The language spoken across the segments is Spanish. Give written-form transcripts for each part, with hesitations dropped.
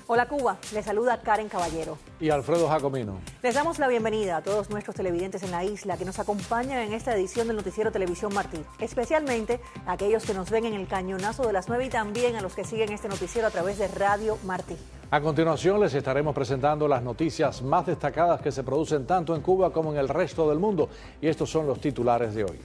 Hola Cuba, les saluda Karen Caballero. Y Alfredo Jacomino. Les damos la bienvenida a todos nuestros televidentes en la isla que nos acompañan en esta edición del Noticiero Televisión Martí, especialmente a aquellos que nos ven en el cañonazo de las 9 y también a los que siguen este noticiero a través de Radio Martí. A continuación les estaremos presentando las noticias más destacadas que se producen tanto en Cuba como en el resto del mundo. Y estos son los titulares de hoy.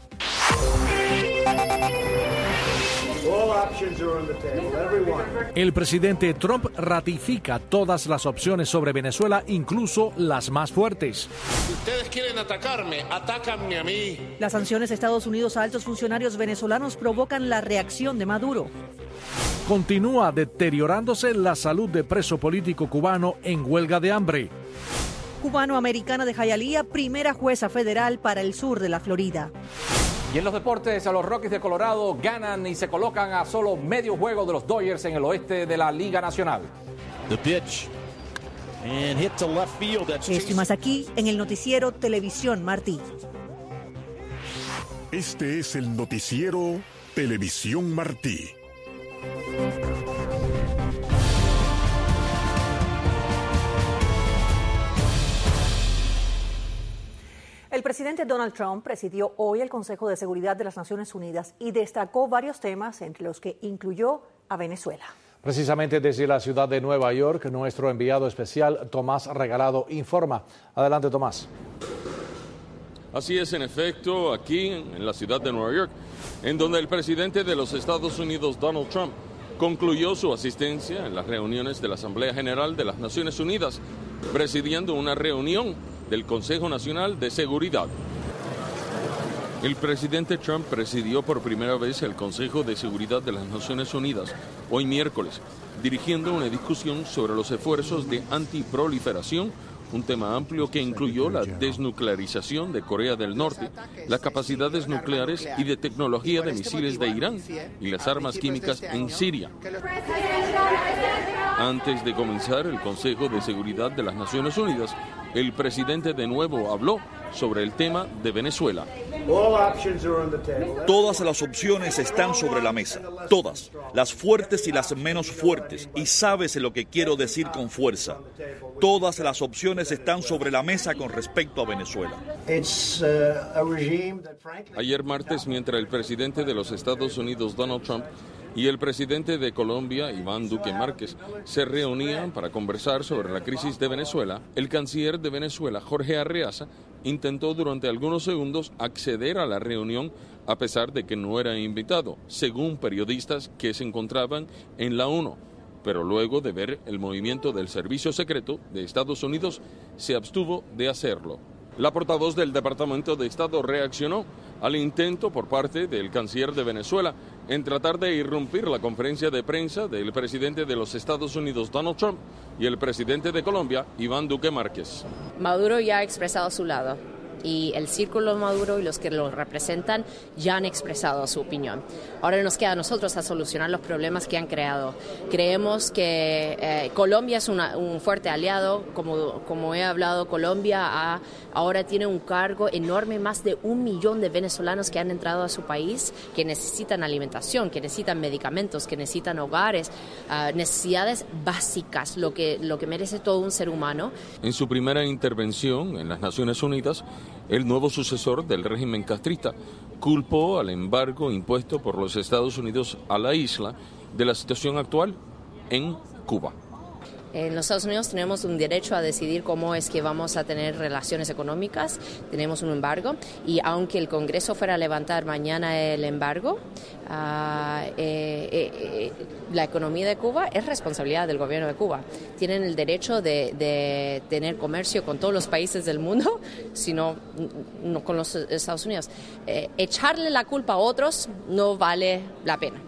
El presidente Trump ratifica todas las opciones sobre Venezuela, incluso las más fuertes. Si ustedes quieren atacarme, atácanme a mí. Las sanciones de Estados Unidos a altos funcionarios venezolanos provocan la reacción de Maduro. Continúa deteriorándose la salud de preso político cubano en huelga de hambre. Cubano-americana de Hialeah, primera jueza federal para el sur de la Florida. Y en los deportes, a los Rockies de Colorado ganan y se colocan a solo medio juego de los Dodgers en el oeste de la Liga Nacional. Esto y más aquí en el Noticiero Televisión Martí. Este es el Noticiero Televisión Martí. El presidente Donald Trump presidió hoy el Consejo de Seguridad de las Naciones Unidas y destacó varios temas, entre los que incluyó a Venezuela. Precisamente desde la ciudad de Nueva York, nuestro enviado especial Tomás Regalado informa. Adelante, Tomás. Así es, en efecto, aquí en la ciudad de Nueva York, en donde el presidente de los Estados Unidos, Donald Trump, concluyó su asistencia en las reuniones de la Asamblea General de las Naciones Unidas, presidiendo una reunión del Consejo Nacional de Seguridad. El presidente Trump presidió por primera vez el Consejo de Seguridad de las Naciones Unidas hoy miércoles, dirigiendo una discusión sobre los esfuerzos de antiproliferación, un tema amplio que incluyó la desnuclearización de Corea del Norte, las capacidades nucleares y de tecnología de misiles de Irán y las armas químicas en Siria. Antes de comenzar el Consejo de Seguridad de las Naciones Unidas, el presidente de nuevo habló sobre el tema de Venezuela. Todas las opciones están sobre la mesa, todas, las fuertes y las menos fuertes, y sabes lo que quiero decir con fuerza. Todas las opciones están sobre la mesa con respecto a Venezuela. Ayer martes, mientras el presidente de los Estados Unidos, Donald Trump, y el presidente de Colombia, Iván Duque Márquez, se reunían para conversar sobre la crisis de Venezuela, el canciller de Venezuela, Jorge Arreaza, intentó durante algunos segundos acceder a la reunión a pesar de que no era invitado, según periodistas que se encontraban en la ONU. Pero luego de ver el movimiento del Servicio Secreto de Estados Unidos, se abstuvo de hacerlo. La portavoz del Departamento de Estado reaccionó al intento por parte del canciller de Venezuela en tratar de irrumpir la conferencia de prensa del presidente de los Estados Unidos, Donald Trump, y el presidente de Colombia, Iván Duque Márquez. Maduro ya ha expresado su lado y el círculo Maduro y los que lo representan ya han expresado su opinión. Ahora nos queda a nosotros a solucionar los problemas que han creado. Creemos que Colombia es un fuerte aliado. Como he hablado, Colombia ahora tiene un cargo enorme, más de 1 millón de venezolanos que han entrado a su país, que necesitan alimentación, que necesitan medicamentos, que necesitan hogares, necesidades básicas, lo que merece todo un ser humano. En su primera intervención en las Naciones Unidas, el nuevo sucesor del régimen castrista culpó al embargo impuesto por los Estados Unidos a la isla de la situación actual en Cuba. En los Estados Unidos tenemos un derecho a decidir cómo es que vamos a tener relaciones económicas, tenemos un embargo y aunque el Congreso fuera a levantar mañana el embargo, la economía de Cuba es responsabilidad del gobierno de Cuba. Tienen el derecho de tener comercio con todos los países del mundo, sino no con los Estados Unidos. Echarle la culpa a otros no vale la pena.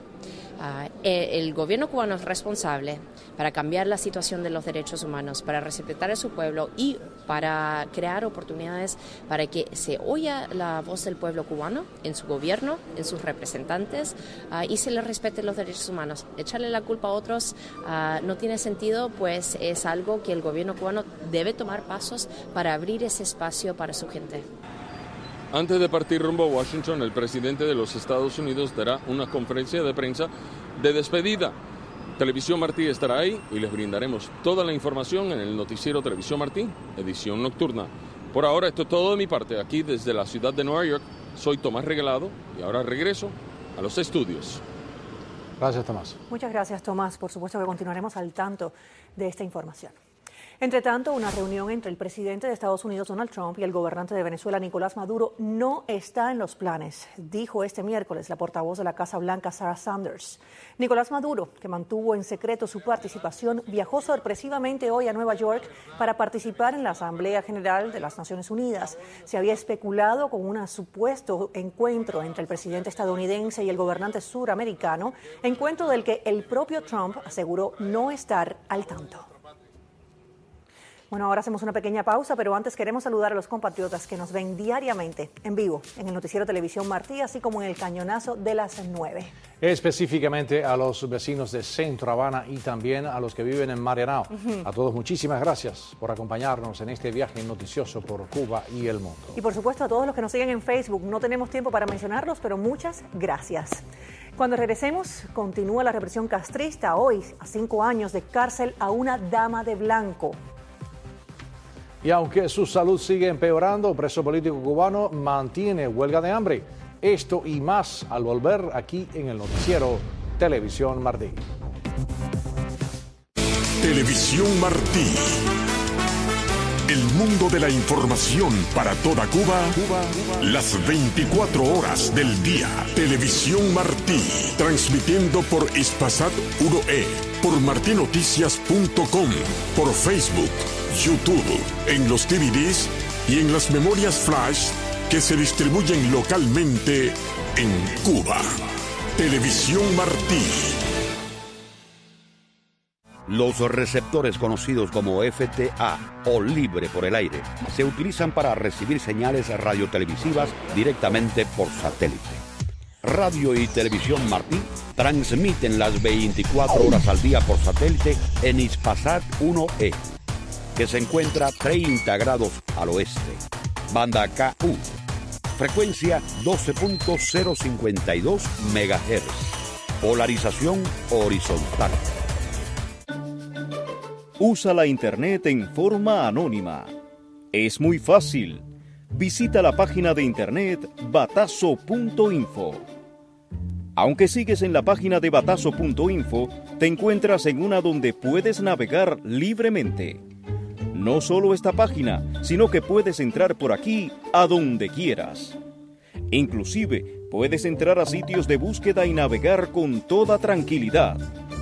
El gobierno cubano es responsable para cambiar la situación de los derechos humanos, para respetar a su pueblo y para crear oportunidades para que se oiga la voz del pueblo cubano en su gobierno, en sus representantes y se les respete los derechos humanos. Echarle la culpa a otros no tiene sentido, pues es algo que el gobierno cubano debe tomar pasos para abrir ese espacio para su gente. Antes de partir rumbo a Washington, el presidente de los Estados Unidos dará una conferencia de prensa de despedida. Televisión Martí estará ahí y les brindaremos toda la información en el noticiero Televisión Martí, edición nocturna. Por ahora esto es todo de mi parte, aquí desde la ciudad de Nueva York. Soy Tomás Regalado y ahora regreso a los estudios. Gracias, Tomás. Muchas gracias, Tomás. Por supuesto que continuaremos al tanto de esta información. Entre tanto, una reunión entre el presidente de Estados Unidos, Donald Trump, y el gobernante de Venezuela, Nicolás Maduro, no está en los planes, dijo este miércoles la portavoz de la Casa Blanca, Sarah Sanders. Nicolás Maduro, que mantuvo en secreto su participación, viajó sorpresivamente hoy a Nueva York para participar en la Asamblea General de las Naciones Unidas. Se había especulado con un supuesto encuentro entre el presidente estadounidense y el gobernante suramericano, encuentro del que el propio Trump aseguró no estar al tanto. Bueno, ahora hacemos una pequeña pausa, pero antes queremos saludar a los compatriotas que nos ven diariamente en vivo en el noticiero Televisión Martí, así como en el cañonazo de las 9. Específicamente a los vecinos de Centro Habana y también a los que viven en Marianao. A todos muchísimas gracias por acompañarnos en este viaje noticioso por Cuba y el mundo. Y por supuesto a todos los que nos siguen en Facebook. No tenemos tiempo para mencionarlos, pero muchas gracias. Cuando regresemos, continúa la represión castrista. Hoy, a 5 años de cárcel a una dama de blanco. Y aunque su salud sigue empeorando, el preso político cubano mantiene huelga de hambre. Esto y más al volver aquí en el noticiero Televisión Martí. Televisión Martí. El mundo de la información para toda Cuba, las 24 horas del día. Televisión Martí, transmitiendo por Hispasat 1E, por martinoticias.com, por Facebook, YouTube, en los DVDs y en las memorias flash que se distribuyen localmente en Cuba. Televisión Martí. Los receptores conocidos como FTA o libre por el aire se utilizan para recibir señales radiotelevisivas directamente por satélite. Radio y Televisión Martí transmiten las 24 horas al día por satélite en Hispasat 1E, que se encuentra 30 grados al oeste. Banda KU, frecuencia 12.052 MHz, polarización horizontal. Usa la Internet en forma anónima. Es muy fácil. Visita la página de Internet batazo.info. Aunque sigues en la página de batazo.info, te encuentras en una donde puedes navegar libremente. No solo esta página, sino que puedes entrar por aquí a donde quieras. Inclusive, puedes entrar a sitios de búsqueda y navegar con toda tranquilidad.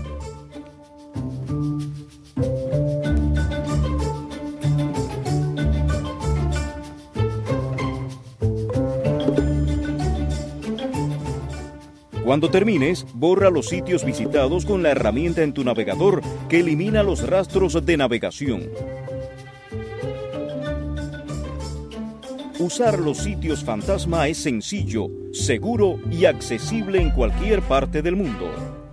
Cuando termines, borra los sitios visitados con la herramienta en tu navegador que elimina los rastros de navegación. Usar los sitios fantasma es sencillo, seguro y accesible en cualquier parte del mundo.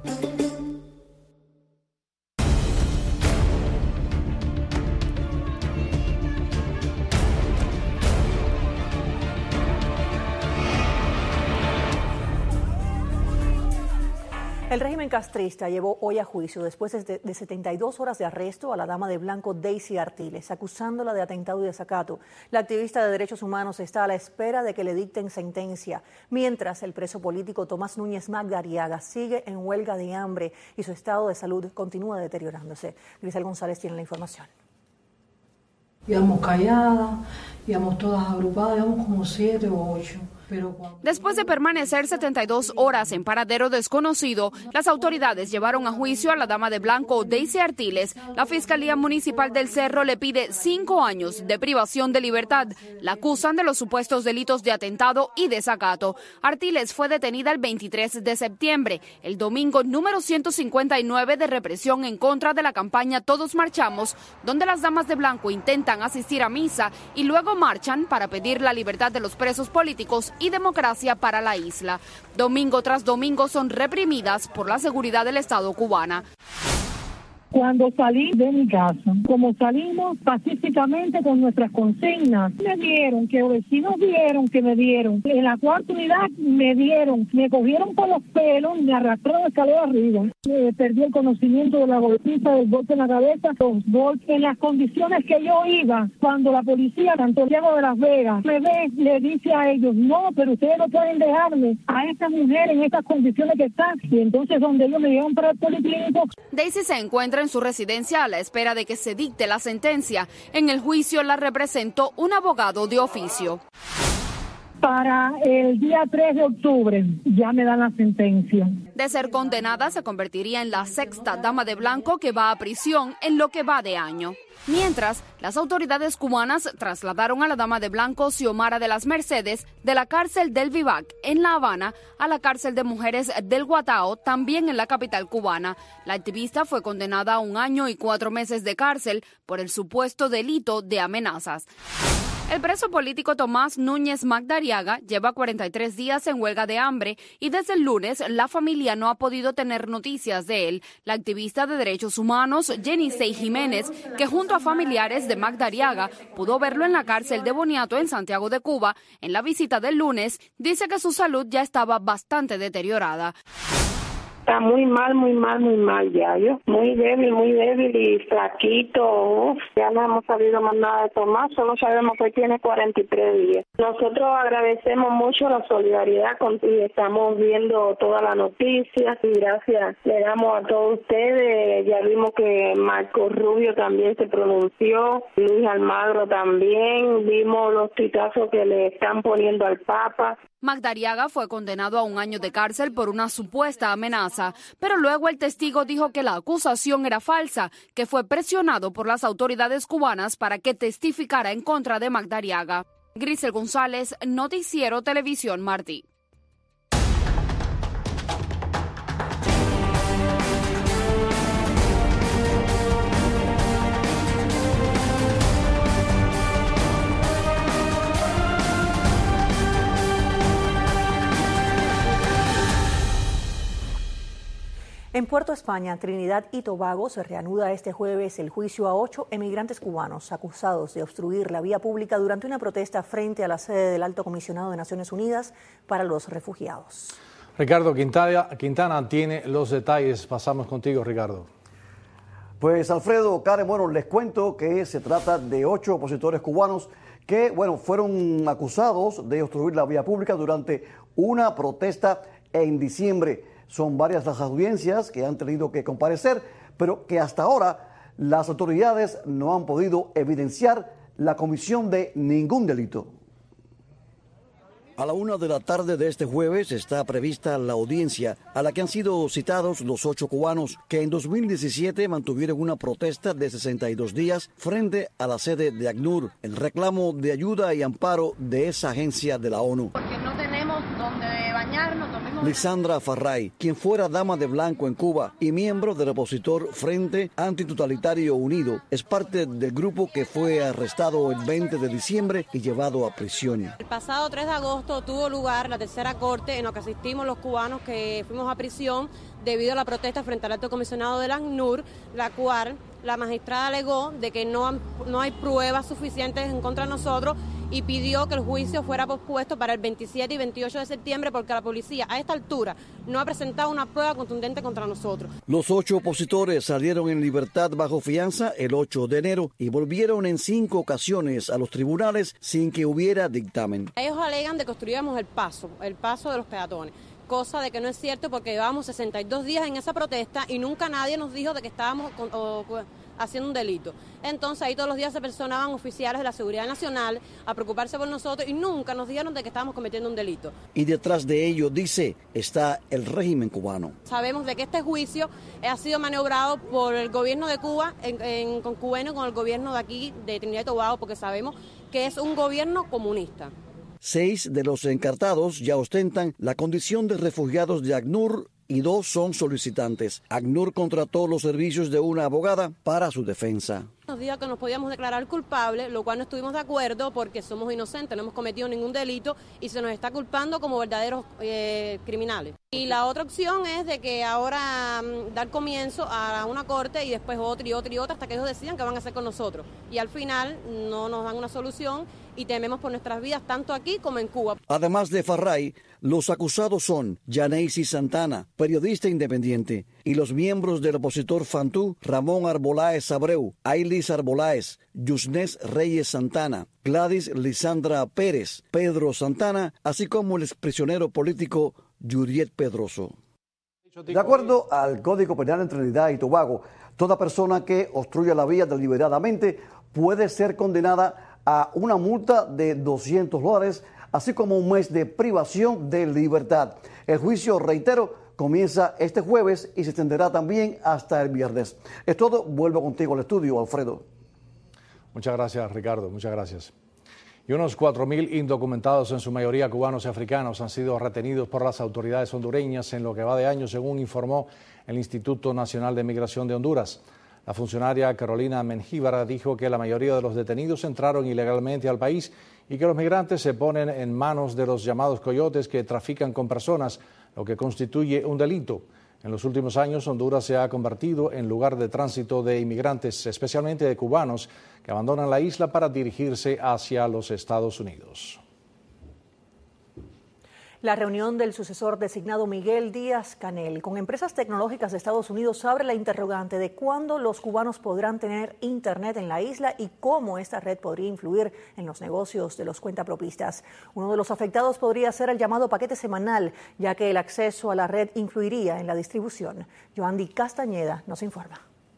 El régimen castrista llevó hoy a juicio, después de 72 horas de arresto, a la dama de blanco Daisy Artiles, acusándola de atentado y desacato. La activista de derechos humanos está a la espera de que le dicten sentencia, mientras el preso político Tomás Núñez Magdariaga sigue en huelga de hambre y su estado de salud continúa deteriorándose. Grisel González tiene la información. Íbamos calladas, íbamos todas agrupadas, íbamos como 7 o 8. Después de permanecer 72 horas en paradero desconocido, las autoridades llevaron a juicio a la dama de blanco Daisy Artiles. La Fiscalía Municipal del Cerro le pide 5 años de privación de libertad. La acusan de los supuestos delitos de atentado y desacato. Artiles fue detenida el 23 de septiembre, el domingo número 159 de represión en contra de la campaña Todos Marchamos, donde las damas de blanco intentan asistir a misa y luego marchan para pedir la libertad de los presos políticos y democracia para la isla. Domingo tras domingo son reprimidas por la seguridad del Estado cubana. Cuando salí de mi casa, como salimos pacíficamente con nuestras consignas, me dieron, que los vecinos vieron que me dieron. En la cuarta unidad me dieron, me cogieron por los pelos, me arrastraron la escalera arriba. Perdí el conocimiento de la golpiza, del golpe en la cabeza, los golpes. En las condiciones que yo iba, cuando la policía de Santiago de Las Vegas me ve, le dice a ellos, no, pero ustedes no pueden dejarme a esta mujer en estas condiciones que están. Y entonces donde ellos me llevan para el policlínico. Daisy se encuentra en su residencia a la espera de que se dicte la sentencia. En el juicio la representó un abogado de oficio. Para el día 3 de octubre ya me dan la sentencia. De ser condenada, se convertiría en la sexta dama de blanco que va a prisión en lo que va de año. Mientras, las autoridades cubanas trasladaron a la dama de blanco Xiomara de las Mercedes de la cárcel del Vivac en La Habana a la cárcel de mujeres del Guatao, también en la capital cubana. La activista fue condenada a 1 año y 4 meses de cárcel por el supuesto delito de amenazas. El preso político Tomás Núñez Magdariaga lleva 43 días en huelga de hambre y desde el lunes la familia no ha podido tener noticias de él. La activista de derechos humanos Jenisei Jiménez, que junto a familiares de Magdariaga pudo verlo en la cárcel de Boniato en Santiago de Cuba, en la visita del lunes, dice que su salud ya estaba bastante deteriorada. Está muy mal ya, yo. Muy débil y flaquito. Ya no hemos sabido más nada de Tomás, solo sabemos que tiene 43 días. Nosotros agradecemos mucho la solidaridad y estamos viendo todas las noticias y gracias le damos a todos ustedes. Ya vimos que Marco Rubio también se pronunció, Luis Almagro también, vimos los tuitazos que le están poniendo al Papa. Magdariaga fue condenado a 1 año de cárcel por una supuesta amenaza, pero luego el testigo dijo que la acusación era falsa, que fue presionado por las autoridades cubanas para que testificara en contra de Magdariaga. Grisel González, Noticiero Televisión Martí. En Puerto España, Trinidad y Tobago, se reanuda este jueves el juicio a 8 emigrantes cubanos acusados de obstruir la vía pública durante una protesta frente a la sede del Alto Comisionado de Naciones Unidas para los Refugiados. Ricardo Quintana tiene los detalles. Pasamos contigo, Ricardo. Pues Alfredo, Karen, bueno, les cuento que se trata de 8 opositores cubanos que, bueno, fueron acusados de obstruir la vía pública durante una protesta en diciembre. Son varias las audiencias que han tenido que comparecer, pero que hasta ahora las autoridades no han podido evidenciar la comisión de ningún delito. A la 1 de la tarde de este jueves está prevista la audiencia a la que han sido citados los 8 cubanos que en 2017 mantuvieron una protesta de 62 días frente a la sede de ACNUR, el reclamo de ayuda y amparo de esa agencia de la ONU. Porque no tenemos donde bañarnos. Lisandra Farray, quien fuera dama de blanco en Cuba y miembro del opositor Frente Antitotalitario Unido, es parte del grupo que fue arrestado el 20 de diciembre y llevado a prisión. El pasado 3 de agosto tuvo lugar la tercera corte en la que asistimos los cubanos que fuimos a prisión debido a la protesta frente al Alto Comisionado de la ACNUR, la cual la magistrada alegó de que no hay pruebas suficientes en contra de nosotros y pidió que el juicio fuera pospuesto para el 27 y 28 de septiembre porque la policía a esta altura no ha presentado una prueba contundente contra nosotros. Los 8 opositores salieron en libertad bajo fianza el 8 de enero y volvieron en 5 ocasiones a los tribunales sin que hubiera dictamen. Ellos alegan de que construíamos el paso de los peatones. Cosa de que no es cierto porque llevamos 62 días en esa protesta y nunca nadie nos dijo de que estábamos haciendo un delito. Entonces ahí todos los días se personaban oficiales de la Seguridad Nacional a preocuparse por nosotros y nunca nos dijeron de que estábamos cometiendo un delito. Y detrás de ello, dice, está el régimen cubano. Sabemos de que este juicio ha sido maniobrado por el gobierno de Cuba en concubinio con el gobierno de aquí, de Trinidad y Tobago, porque sabemos que es un gobierno comunista. 6 de los encartados ya ostentan la condición de refugiados de ACNUR y 2 son solicitantes. ACNUR contrató los servicios de una abogada para su defensa. Nos dijo que nos podíamos declarar culpables, lo cual no estuvimos de acuerdo porque somos inocentes, no hemos cometido ningún delito y se nos está culpando como verdaderos criminales. Y la otra opción es de que ahora dar comienzo a una corte y después otra y otra y otra hasta que ellos decidan qué van a hacer con nosotros. Y al final no nos dan una solución y tememos por nuestras vidas tanto aquí como en Cuba. Además de Farray, los acusados son Yaneisi Santana, periodista independiente, y los miembros del opositor Fantú, Ramón Arboláez Abreu, Ailis Arboláez, Yusnés Reyes Santana, Gladys Lisandra Pérez, Pedro Santana, así como el exprisionero político Yuriet Pedroso. De acuerdo al Código Penal en Trinidad y Tobago, toda persona que obstruya la vía deliberadamente puede ser condenada a una multa de $200, así como un mes de privación de libertad. El juicio, reitero, comienza este jueves y se extenderá también hasta el viernes. Es todo, vuelvo contigo al estudio, Alfredo. Muchas gracias, Ricardo, muchas gracias. Y unos 4.000 indocumentados, en su mayoría cubanos y africanos, han sido retenidos por las autoridades hondureñas en lo que va de año, según informó el Instituto Nacional de Migración de Honduras. La funcionaria Carolina Mengíbar dijo que la mayoría de los detenidos entraron ilegalmente al país y que los migrantes se ponen en manos de los llamados coyotes que trafican con personas, lo que constituye un delito. En los últimos años, Honduras se ha convertido en lugar de tránsito de inmigrantes, especialmente de cubanos, que abandonan la isla para dirigirse hacia los Estados Unidos. La reunión del sucesor designado Miguel Díaz-Canel con empresas tecnológicas de Estados Unidos abre la interrogante de cuándo los cubanos podrán tener internet en la isla y cómo esta red podría influir en los negocios de los cuentapropistas. Uno de los afectados podría ser el llamado paquete semanal, ya que el acceso a la red influiría en la distribución. Joandy Castañeda nos informa.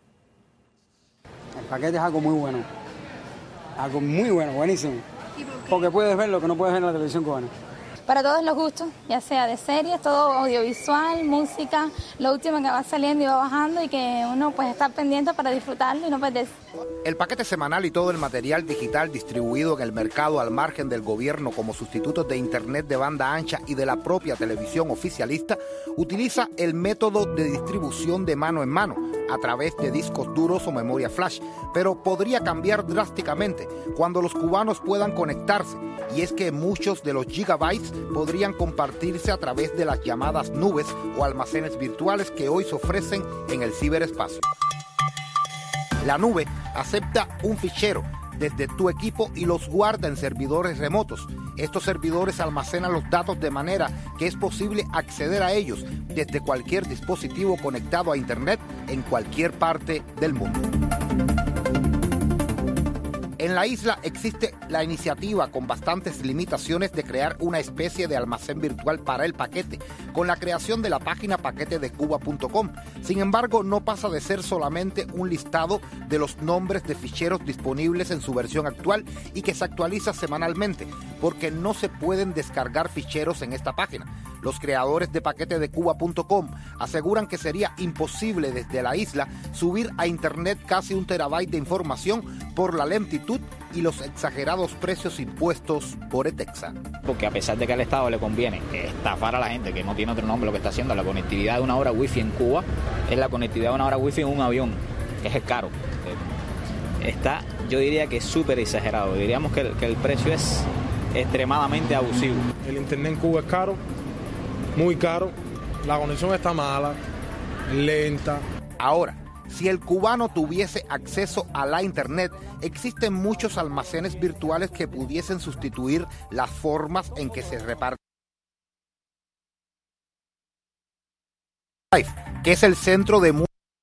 El paquete es algo muy bueno, buenísimo, porque puedes ver lo que no puedes ver en la televisión cubana. Para todos los gustos, ya sea de series, todo audiovisual, música, lo último que va saliendo y va bajando y que uno pues está pendiente para disfrutarlo y no perderse. El paquete semanal y todo el material digital distribuido en el mercado al margen del gobierno como sustitutos de internet de banda ancha y de la propia televisión oficialista utiliza el método de distribución de mano en mano a través de discos duros o memoria flash, pero podría cambiar drásticamente cuando los cubanos puedan conectarse, y es que muchos de los gigabytes podrían compartirse a través de las llamadas nubes o almacenes virtuales que hoy se ofrecen en el ciberespacio. La nube acepta un fichero desde tu equipo y los guarda en servidores remotos. Estos servidores almacenan los datos de manera que es posible acceder a ellos desde cualquier dispositivo conectado a Internet en cualquier parte del mundo. En la isla existe la iniciativa con bastantes limitaciones de crear una especie de almacén virtual para el paquete, con la creación de la página paquetedecuba.com. Sin embargo, no pasa de ser solamente un listado de los nombres de ficheros disponibles en su versión actual y que se actualiza semanalmente, porque no se pueden descargar ficheros en esta página. Los creadores de paquetedecuba.com aseguran que sería imposible desde la isla subir a Internet casi 1 terabyte de información por la lentitud y los exagerados precios impuestos por ETEXA. Porque a pesar de que al Estado le conviene estafar a la gente, que no tiene otro nombre, lo que está haciendo la conectividad de una hora wifi en Cuba es la conectividad de una hora wifi en un avión, que es caro. Está, yo diría que es súper exagerado. Diríamos que el precio es extremadamente abusivo. El internet en Cuba es caro, muy caro, la conexión está mala, lenta. Ahora, si el cubano tuviese acceso a la internet, existen muchos almacenes virtuales que pudiesen sustituir las formas en que se reparte, que es el centro de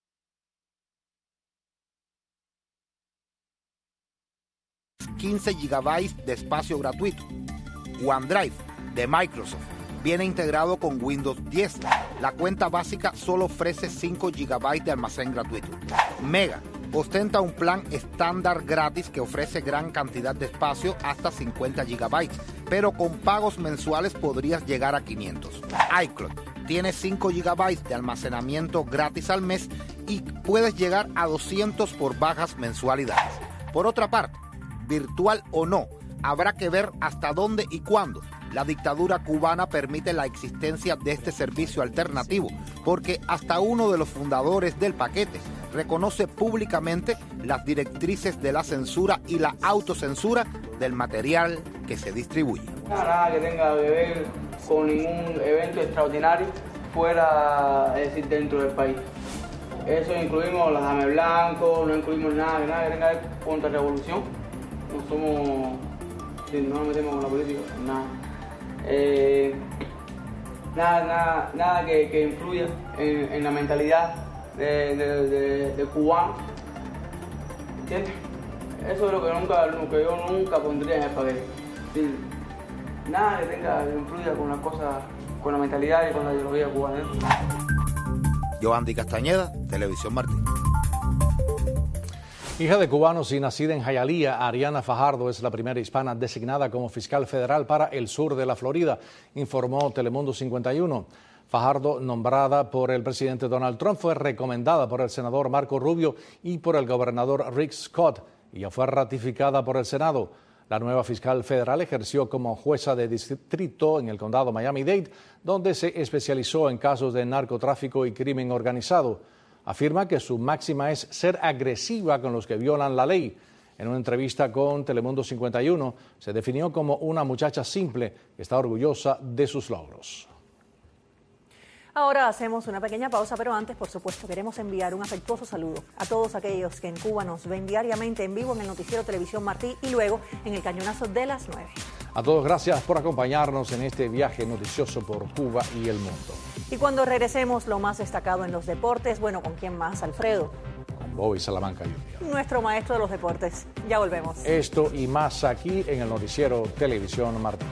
15 gigabytes de espacio gratuito. OneDrive de Microsoft viene integrado con Windows 10. La cuenta básica solo ofrece 5 GB de almacén gratuito. Mega ostenta un plan estándar gratis que ofrece gran cantidad de espacio, hasta 50 GB, pero con pagos mensuales podrías llegar a 500. iCloud tiene 5 GB de almacenamiento gratis al mes y puedes llegar a 200 por bajas mensualidades. Por otra parte, virtual o no, habrá que ver hasta dónde y cuándo la dictadura cubana permite la existencia de este servicio alternativo, porque hasta uno de los fundadores del paquete reconoce públicamente las directrices de la censura y la autocensura del material que se distribuye. Nada que tenga que ver con ningún evento extraordinario fuera, es decir, dentro del país. Eso incluimos las Dame Blanco, no incluimos nada que tenga que ver contra la revolución. No somos, no nos metemos con la política, nada. Nada que influya en la mentalidad de cubano. ¿Entiendes? Eso es lo que yo nunca pondría en el paquete. Sí. Nada que influya con las cosas, con la mentalidad y con la ideología cubana. Yoandi Castañeda, Televisión Martí. Hija de cubanos y nacida en Hialeah, Ariana Fajardo es la primera hispana designada como fiscal federal para el sur de la Florida, informó Telemundo 51. Fajardo, nombrada por el presidente Donald Trump, fue recomendada por el senador Marco Rubio y por el gobernador Rick Scott y ya fue ratificada por el Senado. La nueva fiscal federal ejerció como jueza de distrito en el condado Miami-Dade, donde se especializó en casos de narcotráfico y crimen organizado. Afirma que su máxima es ser agresiva con los que violan la ley. En una entrevista con Telemundo 51, se definió como una muchacha simple que está orgullosa de sus logros. Ahora hacemos una pequeña pausa, pero antes, por supuesto, queremos enviar un afectuoso saludo a todos aquellos que en Cuba nos ven diariamente en vivo en el noticiero Televisión Martí y luego en el cañonazo de las 9. A todos, gracias por acompañarnos en este viaje noticioso por Cuba y el mundo. Y cuando regresemos, lo más destacado en los deportes, bueno, ¿con quién más, Alfredo? Con Bobby Salamanca Jr., nuestro maestro de los deportes. Ya volvemos. Esto y más aquí en el noticiero Televisión Martí.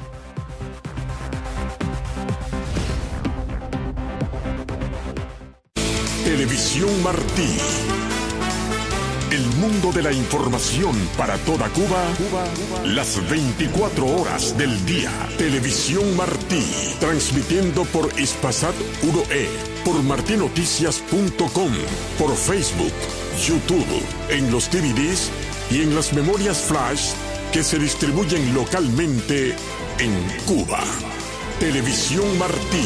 Televisión Martí. El mundo de la información para toda Cuba, las 24 horas del día. Televisión Martí, transmitiendo por Hispasat 1E, por martinoticias.com, por Facebook, YouTube, en los DVDs y en las memorias flash que se distribuyen localmente en Cuba. Televisión Martí.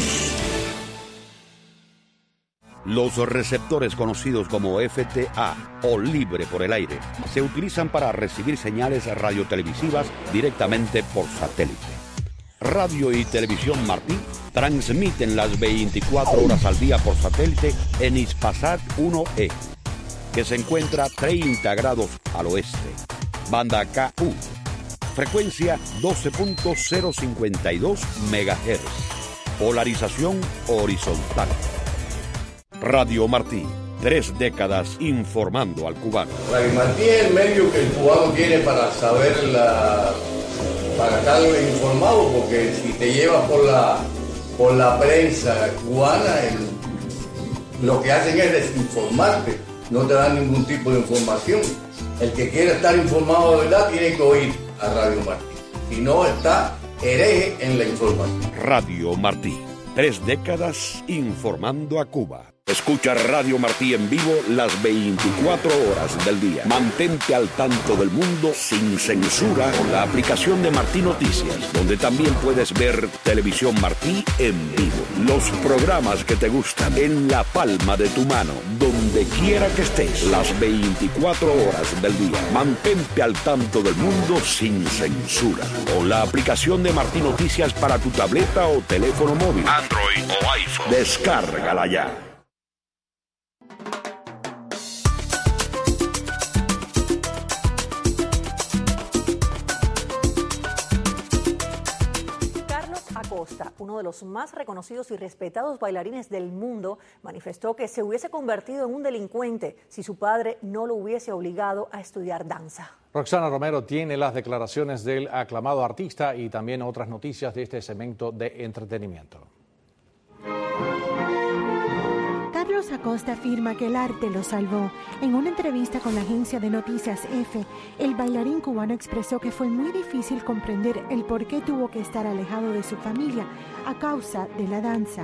Los receptores conocidos como FTA o libre por el aire se utilizan para recibir señales radiotelevisivas directamente por satélite. Radio y Televisión Martí transmiten las 24 horas al día por satélite en Hispasat 1E, que se encuentra 30 grados al oeste. Banda KU, frecuencia 12.052 MHz, polarización horizontal. Radio Martí, 3 décadas informando al cubano. Radio Martí es el medio que el cubano tiene para saber, para estar informado, porque si te llevas por la prensa cubana, lo que hacen es desinformarte, no te dan ningún tipo de información. El que quiere estar informado de verdad tiene que oír a Radio Martí, si no está hereje en la información. Radio Martí, 3 décadas informando a Cuba. Escucha Radio Martí en vivo las 24 horas del día. Mantente al tanto del mundo sin censura con la aplicación de Martí Noticias, donde también puedes ver Televisión Martí en vivo. Los programas que te gustan en la palma de tu mano, donde quiera que estés, las 24 horas del día. Mantente al tanto del mundo sin censura con la aplicación de Martí Noticias para tu tableta o teléfono móvil, Android o iPhone. Descárgala ya. Uno de los más reconocidos y respetados bailarines del mundo, manifestó que se hubiese convertido en un delincuente si su padre no lo hubiese obligado a estudiar danza. Roxana Romero tiene las declaraciones del aclamado artista y también otras noticias de este segmento de entretenimiento. Carlos Acosta afirma que el arte lo salvó. En una entrevista con la agencia de noticias EFE, el bailarín cubano expresó que fue muy difícil comprender el por qué tuvo que estar alejado de su familia a causa de la danza.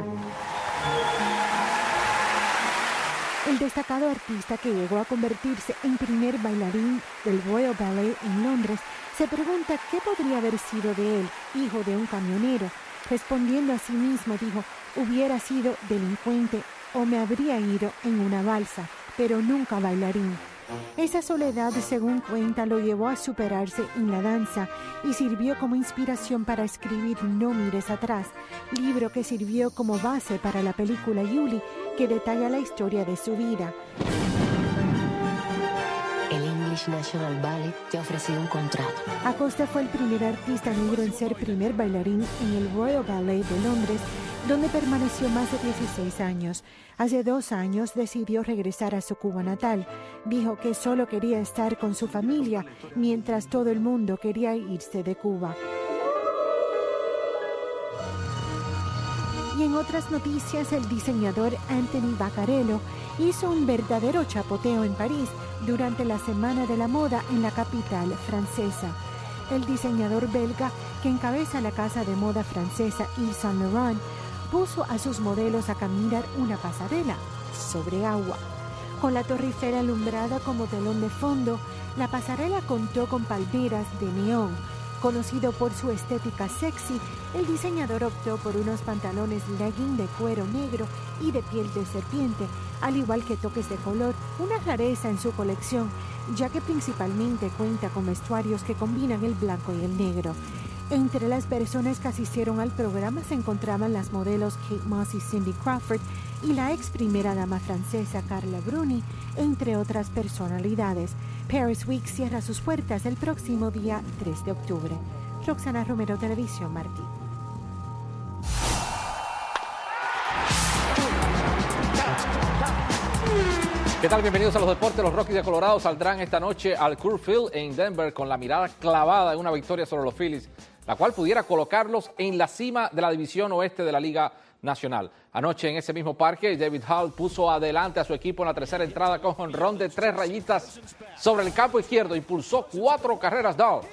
El destacado artista, que llegó a convertirse en primer bailarín del Royal Ballet en Londres, se pregunta qué podría haber sido de él, hijo de un camionero. Respondiendo a sí mismo, dijo: hubiera sido delincuente o me habría ido en una balsa. pero nunca bailarín. Esa soledad, según cuenta, lo llevó a superarse en la danza y sirvió como inspiración para escribir No mires atrás, libro que sirvió como base para la película Julie, que detalla la historia de su vida. El English National Ballet te ha ofrecido un contrato. Acosta fue el primer artista negro en ser primer bailarín en el Royal Ballet de Londres, donde permaneció más de 16 años. Hace 2 años decidió regresar a su Cuba natal. Dijo que solo quería estar con su familia, mientras todo el mundo quería irse de Cuba. Y en otras noticias, el diseñador Anthony Vaccarello hizo un verdadero chapoteo en París durante la Semana de la Moda en la capital francesa. El diseñador belga, que encabeza la casa de moda francesa Yves Saint Laurent, puso a sus modelos a caminar una pasarela sobre agua. Con la Torre Eiffel alumbrada como telón de fondo, la pasarela contó con palmeras de neón. Conocido por su estética sexy, el diseñador optó por unos pantalones legging de cuero negro y de piel de serpiente, al igual que toques de color, una rareza en su colección, ya que principalmente cuenta con vestuarios que combinan el blanco y el negro. Entre las personas que asistieron al programa se encontraban las modelos Kate Moss y Cindy Crawford y la ex primera dama francesa Carla Bruni, entre otras personalidades. Paris Week cierra sus puertas el próximo día 3 de octubre. Roxana Romero, Televisión Martí. ¿Qué tal? Bienvenidos a los deportes. Los Rockies de Colorado saldrán esta noche al Coors Field en Denver con la mirada clavada en una victoria sobre los Phillies, la cual pudiera colocarlos en la cima de la división oeste de la Liga Nacional. Anoche en ese mismo parque, David Hall puso adelante a su equipo en la tercera entrada con jonrón de 3 rayitas sobre el campo izquierdo. Impulsó 4 carreras down.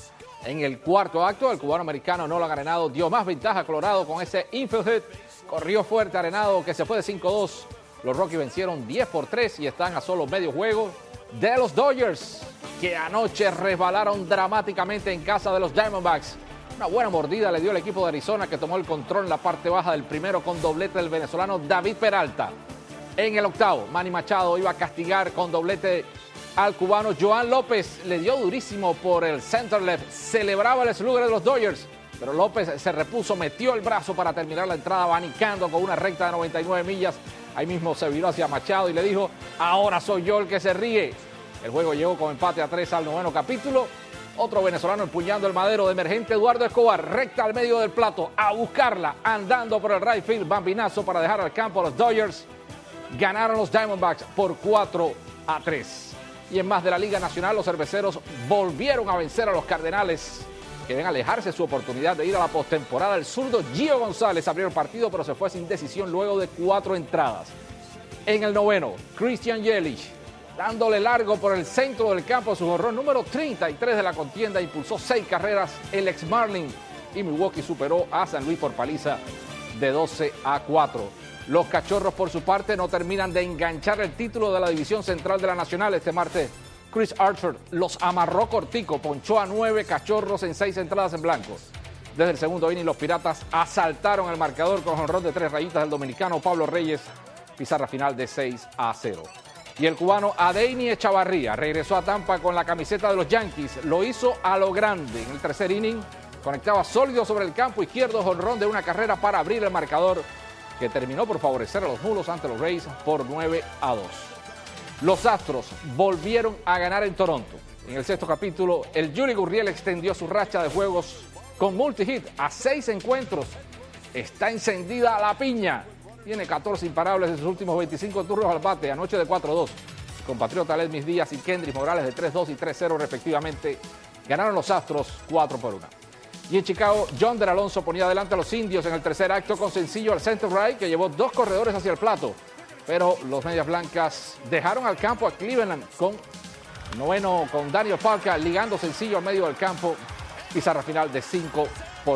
En el cuarto acto, el cubano-americano Nolan Arenado dio más ventaja a Colorado con ese infield hit. Corrió fuerte Arenado, que se fue de 5-2. Los Rockies vencieron 10-3 y están a solo medio juego de los Dodgers, que anoche resbalaron dramáticamente en casa de los Diamondbacks. Una buena mordida le dio el equipo de Arizona, que tomó el control en la parte baja del primero con doblete del venezolano David Peralta. En el octavo, Manny Machado iba a castigar con doblete al cubano Joan López. Le dio durísimo por el center left. Celebraba el slugger de los Dodgers, pero López se repuso, metió el brazo para terminar la entrada, abanicando con una recta de 99 millas. Ahí mismo se viró hacia Machado y le dijo: ahora soy yo el que se ríe. El juego llegó con empate a 3 al 9º capítulo. Otro venezolano empuñando el madero de emergente, Eduardo Escobar, recta al medio del plato, a buscarla, andando por el right field, bambinazo para dejar al campo a los Dodgers. Ganaron los Diamondbacks por 4-3. Y en más de la Liga Nacional, los cerveceros volvieron a vencer a los Cardenales, que deben alejarse su oportunidad de ir a la postemporada. El zurdo Gio González abrió el partido, pero se fue sin decisión luego de 4 entradas. En el noveno, Christian Yelich, dándole largo por el centro del campo, su jonrón número 33 de la contienda, impulsó 6 carreras el ex Marlin, y Milwaukee superó a San Luis por paliza de 12-4. Los Cachorros, por su parte, no terminan de enganchar el título de la división central de la Nacional. Este martes, Chris Archer los amarró cortico, ponchó a 9 Cachorros en 6 entradas en blanco. Desde el segundo inning, los Piratas asaltaron el marcador con jonrón de 3 rayitas del dominicano Pablo Reyes, pizarra final de 6-0. Y el cubano Adeiny Echavarría regresó a Tampa con la camiseta de los Yankees. Lo hizo a lo grande. En el tercer inning conectaba sólido sobre el campo izquierdo, jonrón de una carrera para abrir el marcador, que terminó por favorecer a los Mulos ante los Rays por 9-2. Los Astros volvieron a ganar en Toronto. En el sexto capítulo, el Yuli Gurriel extendió su racha de juegos con multi-hit a 6 encuentros. Está encendida la piña. Tiene 14 imparables en sus últimos 25 turnos al bate, anoche de 4-2. Compatriota Ledmis Díaz y Kendrys Morales de 3-2 y 3-0 respectivamente. Ganaron los Astros 4-1. Y en Chicago, Yonder Alonso ponía adelante a los Indios en el tercer acto con sencillo al center right, que llevó 2 corredores hacia el plato. Pero los Medias Blancas dejaron al campo a Cleveland con noveno, con Daniel Palka ligando sencillo al medio del campo. Pizarra final de 5-4.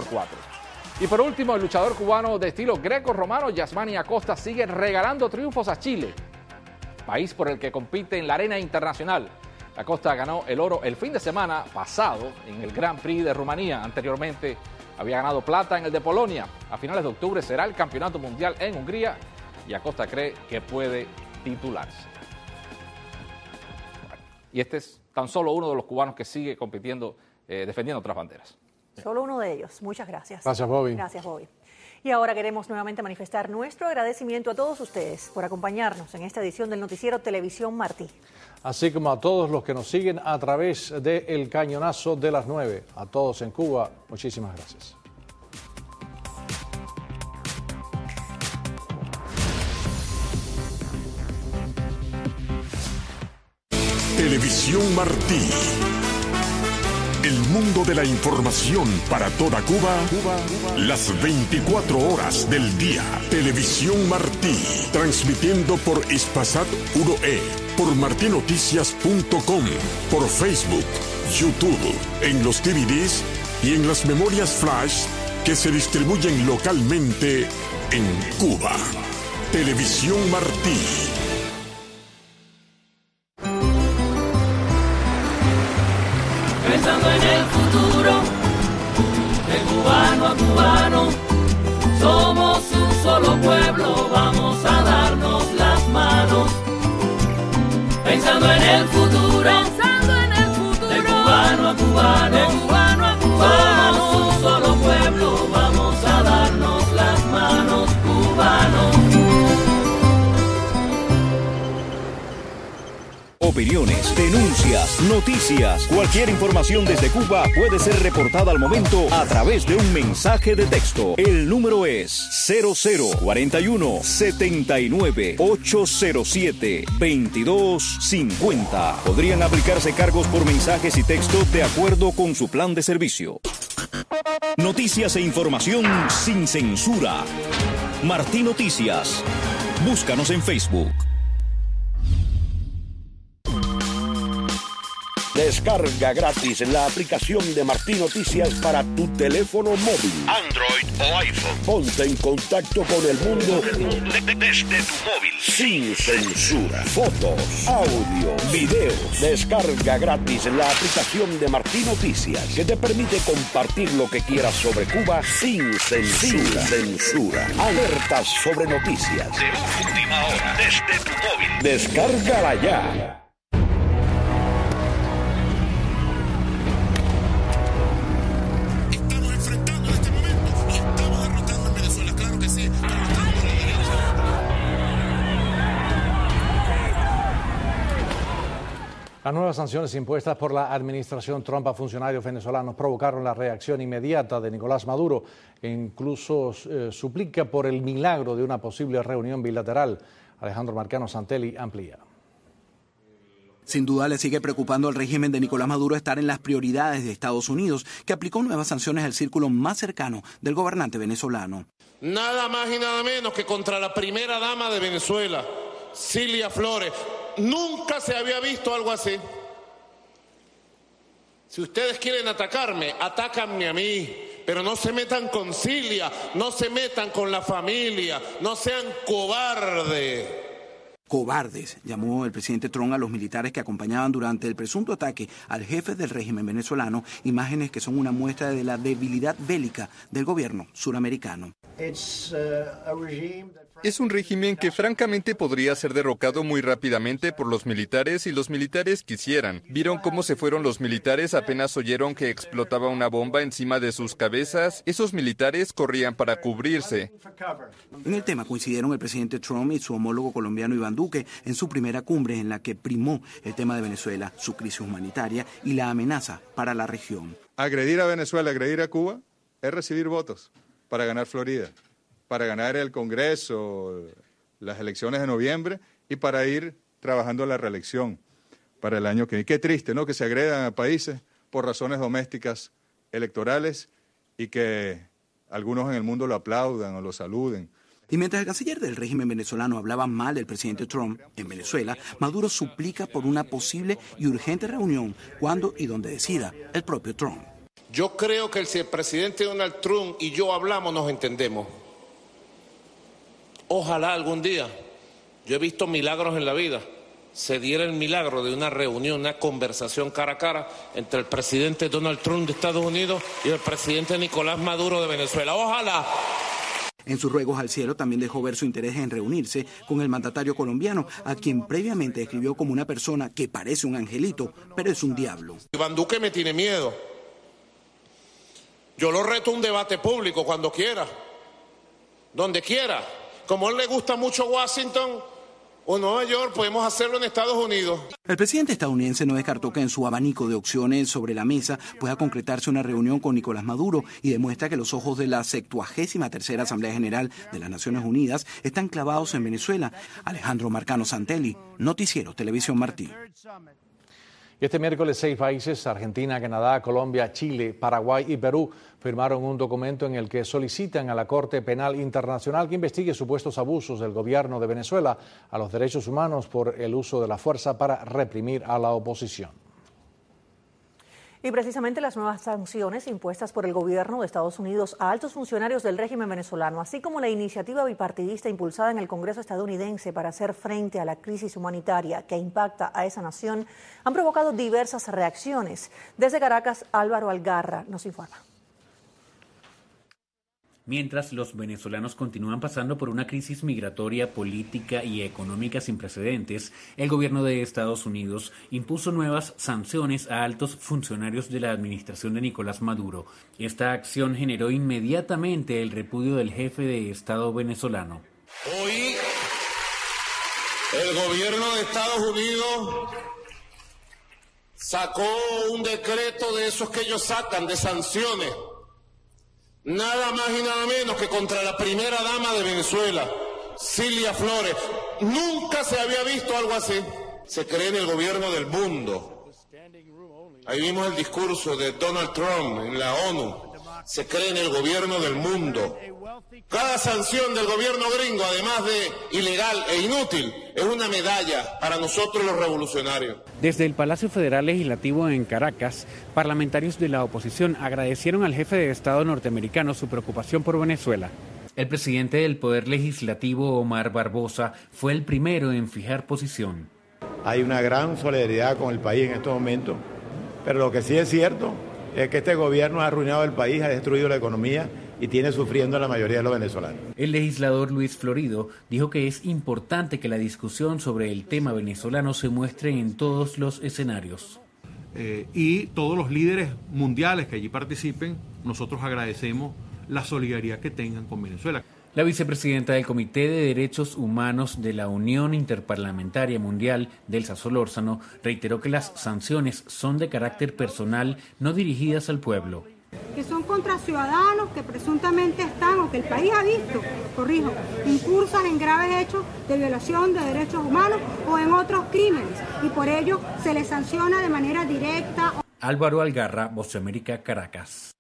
Y por último, el luchador cubano de estilo greco-romano, Yasmani Acosta, sigue regalando triunfos a Chile, país por el que compite en la arena internacional. Acosta ganó el oro el fin de semana pasado en el Grand Prix de Rumanía. Anteriormente había ganado plata en el de Polonia. A finales de octubre será el campeonato mundial en Hungría y Acosta cree que puede titularse. y este es tan solo uno de los cubanos que sigue compitiendo, defendiendo otras banderas. Solo uno de ellos. Muchas gracias. Gracias, Bobby. Gracias, Bobby. Y ahora queremos nuevamente manifestar nuestro agradecimiento a todos ustedes por acompañarnos en esta edición del noticiero Televisión Martí. Así como a todos los que nos siguen a través de El Cañonazo de las 9. A todos en Cuba, muchísimas gracias. Televisión Martí. El mundo de la información para toda Cuba, las 24 horas del día. Televisión Martí, transmitiendo por Hispasat 1E, por martinoticias.com, por Facebook, YouTube, en los DVDs y en las memorias flash que se distribuyen localmente en Cuba. Televisión Martí. Pensando en el futuro, de cubano a cubano, somos un solo pueblo, vamos a darnos las manos. Pensando en el futuro, de cubano a cubano, somos un solo pueblo, vamos a darnos las manos, cubanos. Opiniones, denuncias, noticias, cualquier información desde Cuba puede ser reportada al momento a través de un mensaje de texto. El número es 0041 79 807 2250. Podrían aplicarse cargos por mensajes y texto de acuerdo con su plan de servicio. Noticias e información sin censura. Martí Noticias. Búscanos en Facebook. Descarga gratis la aplicación de Martí Noticias para tu teléfono móvil, Android o iPhone. Ponte en contacto con el mundo desde tu móvil, sin censura. Fotos, audio, videos. Descarga gratis la aplicación de Martí Noticias, que te permite compartir lo que quieras sobre Cuba sin censura. Alertas sobre noticias de última hora desde tu móvil. Descárgala ya. Las nuevas sanciones impuestas por la administración Trump a funcionarios venezolanos provocaron la reacción inmediata de Nicolás Maduro, que incluso suplica por el milagro de una posible reunión bilateral. Alejandro Marcano Santelli amplía. Sin duda le sigue preocupando al régimen de Nicolás Maduro estar en las prioridades de Estados Unidos, que aplicó nuevas sanciones al círculo más cercano del gobernante venezolano. Nada más y nada menos que contra la primera dama de Venezuela, Cilia Flores. Nunca se había visto algo así. Si ustedes quieren atacarme, atácanme a mí, pero no se metan con Cilia, no se metan con la familia, no sean cobardes. Cobardes, llamó el presidente Trump a los militares que acompañaban durante el presunto ataque al jefe del régimen venezolano, imágenes que son una muestra de la debilidad bélica del gobierno suramericano. Es un régimen que francamente podría ser derrocado muy rápidamente por los militares si los militares quisieran. ¿Vieron cómo se fueron los militares apenas oyeron que explotaba una bomba encima de sus cabezas? Esos militares corrían para cubrirse. En el tema coincidieron el presidente Trump y su homólogo colombiano Iván Duque en su primera cumbre, en la que primó el tema de Venezuela, su crisis humanitaria y la amenaza para la región. Agredir a Venezuela, agredir a Cuba, es recibir votos para ganar Florida, para ganar el Congreso, las elecciones de noviembre y para ir trabajando la reelección para el año que viene. Qué triste, ¿no?, que se agredan a países por razones domésticas electorales y que algunos en el mundo lo aplaudan o lo saluden. Y mientras el canciller del régimen venezolano hablaba mal del presidente Trump en Venezuela, Maduro suplica por una posible y urgente reunión cuando y donde decida el propio Trump. Yo creo que si el presidente Donald Trump y yo hablamos, nos entendemos. Ojalá algún día, yo he visto milagros en la vida, se diera el milagro de una reunión, una conversación cara a cara entre el presidente Donald Trump de Estados Unidos y el presidente Nicolás Maduro de Venezuela. Ojalá. En sus ruegos al cielo también dejó ver su interés en reunirse con el mandatario colombiano, a quien previamente describió como una persona que parece un angelito, pero es un diablo. Iván Duque me tiene miedo. Yo lo reto a un debate público cuando quiera, donde quiera. Como a él le gusta mucho Washington o Nueva York, podemos hacerlo en Estados Unidos. El presidente estadounidense no descartó que en su abanico de opciones sobre la mesa pueda concretarse una reunión con Nicolás Maduro y demuestra que los ojos de la 73ª Asamblea General de las Naciones Unidas están clavados en Venezuela. Alejandro Marcano Santelli, Noticiero Televisión Martí. Y este miércoles 6 países, Argentina, Canadá, Colombia, Chile, Paraguay y Perú, firmaron un documento en el que solicitan a la Corte Penal Internacional que investigue supuestos abusos del gobierno de Venezuela a los derechos humanos por el uso de la fuerza para reprimir a la oposición. Y precisamente las nuevas sanciones impuestas por el gobierno de Estados Unidos a altos funcionarios del régimen venezolano, así como la iniciativa bipartidista impulsada en el Congreso estadounidense para hacer frente a la crisis humanitaria que impacta a esa nación, han provocado diversas reacciones. Desde Caracas, Álvaro Algarra nos informa. Mientras los venezolanos continúan pasando por una crisis migratoria, política y económica sin precedentes, el gobierno de Estados Unidos impuso nuevas sanciones a altos funcionarios de la administración de Nicolás Maduro. Esta acción generó inmediatamente el repudio del jefe de Estado venezolano. Hoy, el gobierno de Estados Unidos sacó un decreto de esos que ellos sacan, de sanciones. Nada más y nada menos que contra la primera dama de Venezuela, Cilia Flores. Nunca se había visto algo así. Se cree en el gobierno del mundo. Ahí vimos el discurso de Donald Trump en la ONU. Se cree en el gobierno del mundo. Cada sanción del gobierno gringo, además de ilegal e inútil, es una medalla para nosotros los revolucionarios. Desde el Palacio Federal Legislativo en Caracas, parlamentarios de la oposición agradecieron al jefe de Estado norteamericano su preocupación por Venezuela. El presidente del Poder Legislativo, Omar Barbosa, fue el primero en fijar posición. Hay una gran solidaridad con el país en estos momentos, pero lo que sí es cierto es que este gobierno ha arruinado el país, ha destruido la economía y tiene sufriendo a la mayoría de los venezolanos. El legislador Luis Florido dijo que es importante que la discusión sobre el tema venezolano se muestre en todos los escenarios. Y todos los líderes mundiales que allí participen, nosotros agradecemos la solidaridad que tengan con Venezuela. La vicepresidenta del Comité de Derechos Humanos de la Unión Interparlamentaria Mundial, Delsa Solórzano, reiteró que las sanciones son de carácter personal, no dirigidas al pueblo. Que son contra ciudadanos que presuntamente están, o que el país ha visto, incursan en graves hechos de violación de derechos humanos o en otros crímenes, y por ello se les sanciona de manera directa. Álvaro Algarra, Voz de América, Caracas.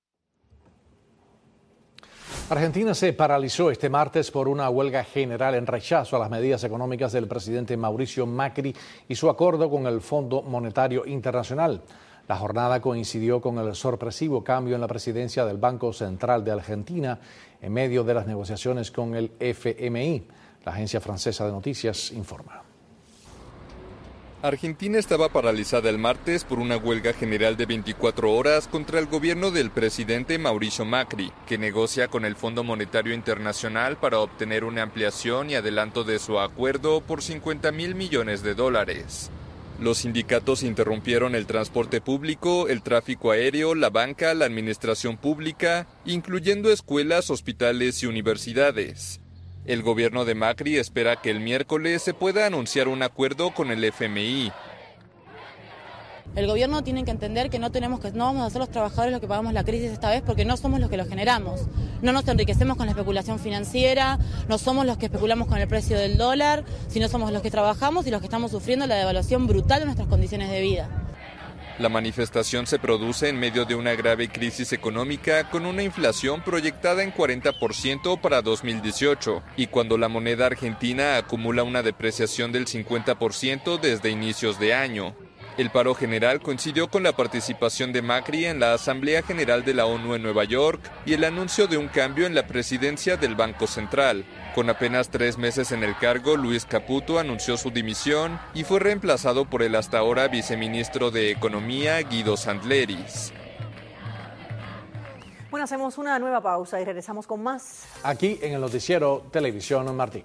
Argentina se paralizó este martes por una huelga general en rechazo a las medidas económicas del presidente Mauricio Macri y su acuerdo con el Fondo Monetario Internacional. La jornada coincidió con el sorpresivo cambio en la presidencia del Banco Central de Argentina en medio de las negociaciones con el FMI. La agencia francesa de noticias informa. Argentina estaba paralizada el martes por una huelga general de 24 horas contra el gobierno del presidente Mauricio Macri, que negocia con el Fondo Monetario Internacional para obtener una ampliación y adelanto de su acuerdo por $50.000 millones. Los sindicatos interrumpieron el transporte público, el tráfico aéreo, la banca, la administración pública, incluyendo escuelas, hospitales y universidades. El gobierno de Macri espera que el miércoles se pueda anunciar un acuerdo con el FMI. El gobierno tiene que entender que no vamos a ser los trabajadores los que pagamos la crisis esta vez, porque no somos los que lo generamos. No nos enriquecemos con la especulación financiera, no somos los que especulamos con el precio del dólar, sino somos los que trabajamos y los que estamos sufriendo la devaluación brutal de nuestras condiciones de vida. La manifestación se produce en medio de una grave crisis económica con una inflación proyectada en 40% para 2018 y cuando la moneda argentina acumula una depreciación del 50% desde inicios de año. El paro general coincidió con la participación de Macri en la Asamblea General de la ONU en Nueva York y el anuncio de un cambio en la presidencia del Banco Central. Con apenas 3 meses en el cargo, Luis Caputo anunció su dimisión y fue reemplazado por el hasta ahora viceministro de Economía, Guido Sandleris. Bueno, hacemos una nueva pausa y regresamos con más. Aquí en el noticiero Televisión Martí.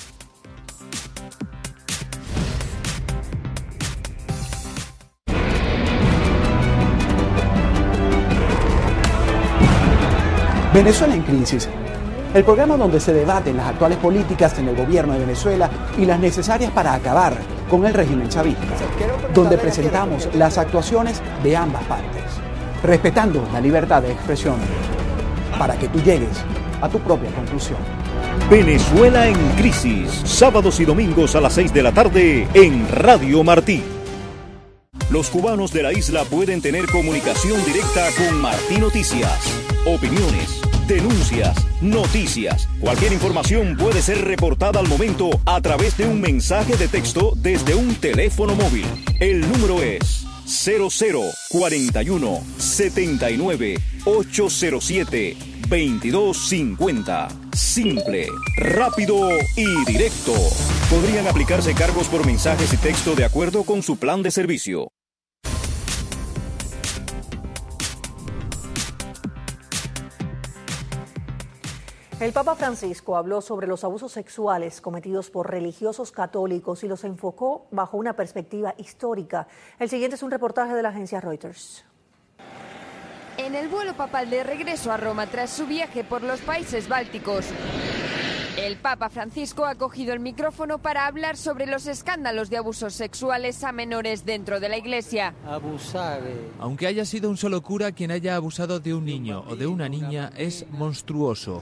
Venezuela en crisis. El programa donde se debaten las actuales políticas en el gobierno de Venezuela y las necesarias para acabar con el régimen chavista. Donde presentamos las actuaciones de ambas partes, respetando la libertad de expresión, para que tú llegues a tu propia conclusión. Venezuela en crisis, sábados y domingos a las 6 de la tarde en Radio Martí. Los cubanos de la isla pueden tener comunicación directa con Martí Noticias. Opiniones, denuncias, noticias. Cualquier información puede ser reportada al momento a través de un mensaje de texto desde un teléfono móvil. El número es 0041 79 807 2250. Simple, rápido y directo. Podrían aplicarse cargos por mensajes y texto de acuerdo con su plan de servicio. El Papa Francisco habló sobre los abusos sexuales cometidos por religiosos católicos y los enfocó bajo una perspectiva histórica. El siguiente es un reportaje de la agencia Reuters. En el vuelo papal de regreso a Roma tras su viaje por los países bálticos, el Papa Francisco ha cogido el micrófono para hablar sobre los escándalos de abusos sexuales a menores dentro de la Iglesia. Aunque haya sido un solo cura quien haya abusado de un niño o de una niña, es monstruoso.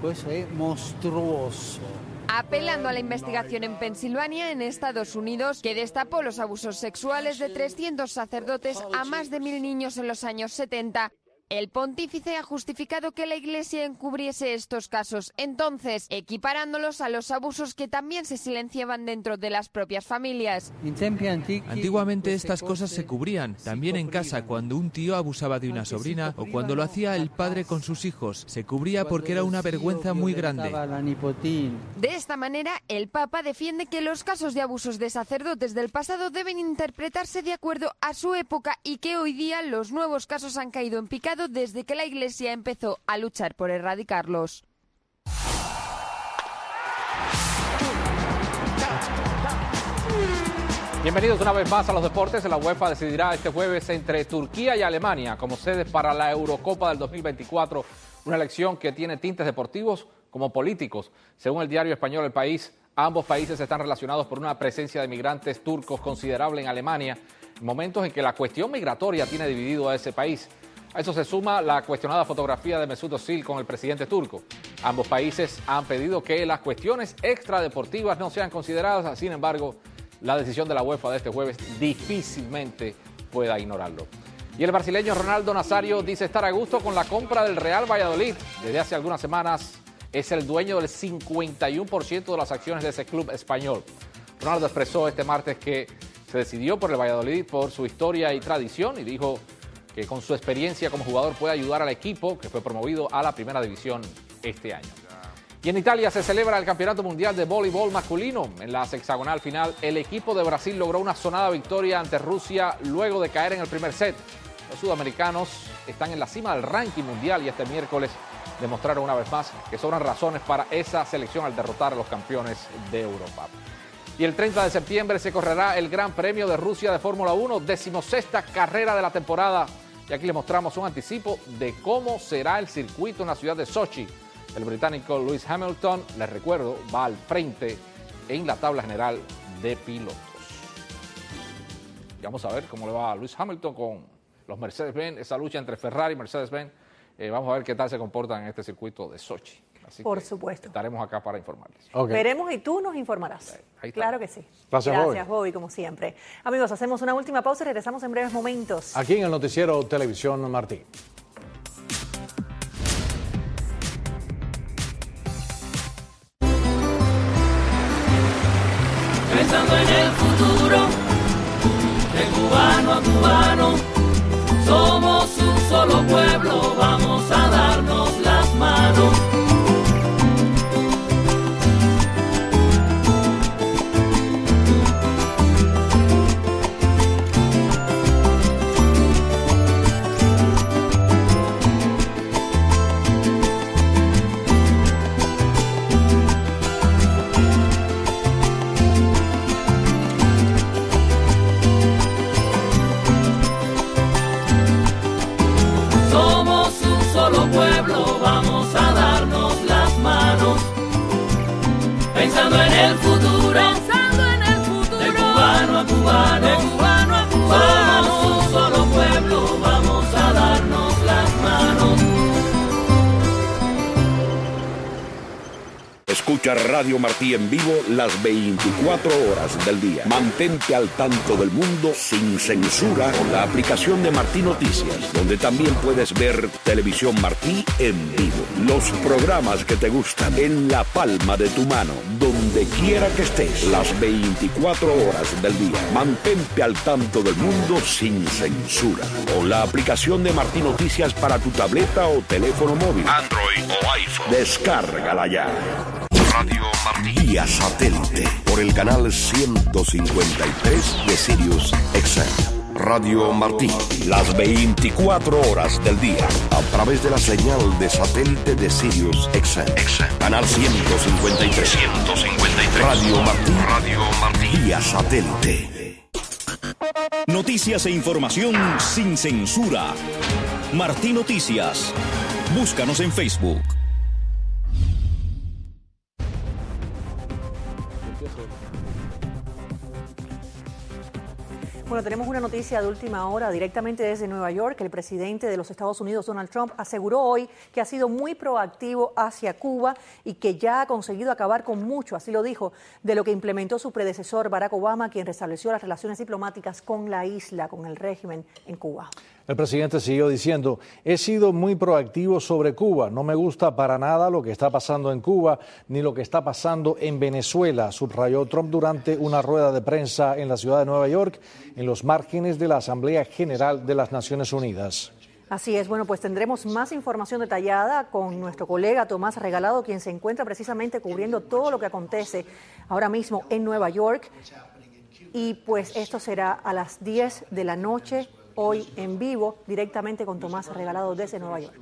Apelando a la investigación en Pensilvania, en Estados Unidos, que destapó los abusos sexuales de 300 sacerdotes a más de 1000 niños en los años 70, el pontífice ha justificado que la Iglesia encubriese estos casos, entonces equiparándolos a los abusos que también se silenciaban dentro de las propias familias. Antiguamente estas cosas se cubrían, también en casa, cuando un tío abusaba de una sobrina o cuando lo hacía el padre con sus hijos. Se cubría porque era una vergüenza muy grande. De esta manera, el Papa defiende que los casos de abusos de sacerdotes del pasado deben interpretarse de acuerdo a su época y que hoy día los nuevos casos han caído en picado desde que la Iglesia empezó a luchar por erradicarlos. Bienvenidos una vez más a los deportes. La UEFA decidirá este jueves entre Turquía y Alemania como sedes para la Eurocopa del 2024, una elección que tiene tintes deportivos como políticos. Según el diario español El País, ambos países están relacionados por una presencia de migrantes turcos considerable en Alemania, en momentos en que la cuestión migratoria tiene dividido a ese país. A eso se suma la cuestionada fotografía de Mesut Özil con el presidente turco. Ambos países han pedido que las cuestiones extradeportivas no sean consideradas, sin embargo, la decisión de la UEFA de este jueves difícilmente pueda ignorarlo. Y el brasileño Ronaldo Nazario dice estar a gusto con la compra del Real Valladolid. Desde hace algunas semanas es el dueño del 51% de las acciones de ese club español. Ronaldo expresó este martes que se decidió por el Valladolid por su historia y tradición y dijo que con su experiencia como jugador puede ayudar al equipo que fue promovido a la primera división este año. Y en Italia se celebra el Campeonato Mundial de Voleibol Masculino. En la hexagonal final, el equipo de Brasil logró una sonada victoria ante Rusia luego de caer en el primer set. Los sudamericanos están en la cima del ranking mundial y este miércoles demostraron una vez más que sobran razones para esa selección al derrotar a los campeones de Europa. Y el 30 de septiembre se correrá el Gran Premio de Rusia de Fórmula 1, 16ª carrera de la temporada. Y aquí les mostramos un anticipo de cómo será el circuito en la ciudad de Sochi. El británico Lewis Hamilton, les recuerdo, va al frente en la tabla general de pilotos. Y vamos a ver cómo le va a Lewis Hamilton con los Mercedes-Benz, esa lucha entre Ferrari y Mercedes-Benz. Vamos a ver qué tal se comportan en este circuito de Sochi. Así por supuesto. Estaremos acá para informarles. Okay. Veremos y tú nos informarás. Claro que sí. Gracias, Bobby, como siempre. Amigos, hacemos una última pausa y regresamos en breves momentos. Aquí en el noticiero Televisión Martí. Pensando en el futuro, de cubano a cubano, somos un solo pueblo, vamos a darnos las manos. pensando en el futuro, de cubano a cubano, de cubano a cubano, somos un solo pueblo, vamos a darnos las manos. Escucha Radio Martí en vivo las 24 horas del día. Mantente al tanto del mundo sin censura con la aplicación de Martí Noticias, donde también puedes ver Televisión Martí en vivo. Los programas que te gustan en la palma de tu mano, donde quiera que estés, las 24 horas del día. Mantente al tanto del mundo sin censura con la aplicación de Martí Noticias para tu tableta o teléfono móvil, Android o iPhone. Descárgala ya. Radio Martí vía satélite por el canal 153 de Sirius XM. Radio Martí, las 24 horas del día a través de la señal de satélite de Sirius XM. Canal 153. Radio Martí vía satélite. Noticias e información sin censura. Martí Noticias. Búscanos en Facebook. Bueno, tenemos una noticia de última hora directamente desde Nueva York. El presidente de los Estados Unidos, Donald Trump, aseguró hoy que ha sido muy proactivo hacia Cuba y que ya ha conseguido acabar con mucho, así lo dijo, de lo que implementó su predecesor Barack Obama, quien restableció las relaciones diplomáticas con la isla, con el régimen en Cuba. El presidente siguió diciendo, he sido muy proactivo sobre Cuba, no me gusta para nada lo que está pasando en Cuba ni lo que está pasando en Venezuela, subrayó Trump durante una rueda de prensa en la ciudad de Nueva York, en los márgenes de la Asamblea General de las Naciones Unidas. Así es, bueno, pues tendremos más información detallada con nuestro colega Tomás Regalado, quien se encuentra precisamente cubriendo todo lo que acontece ahora mismo en Nueva York. Y pues esto será a las 10 de la noche. Hoy en vivo, directamente con Tomás Regalado desde Nueva York.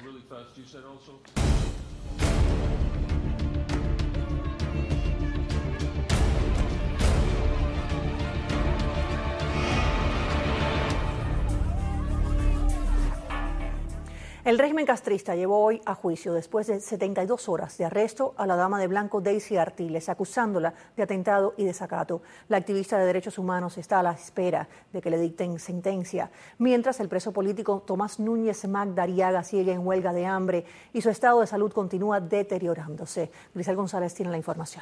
El régimen castrista llevó hoy a juicio, después de 72 horas de arresto, a la dama de blanco Daisy Artiles, acusándola de atentado y desacato. La activista de derechos humanos está a la espera de que le dicten sentencia, mientras el preso político Tomás Núñez Magdariaga sigue en huelga de hambre y su estado de salud continúa deteriorándose. Grisel González tiene la información.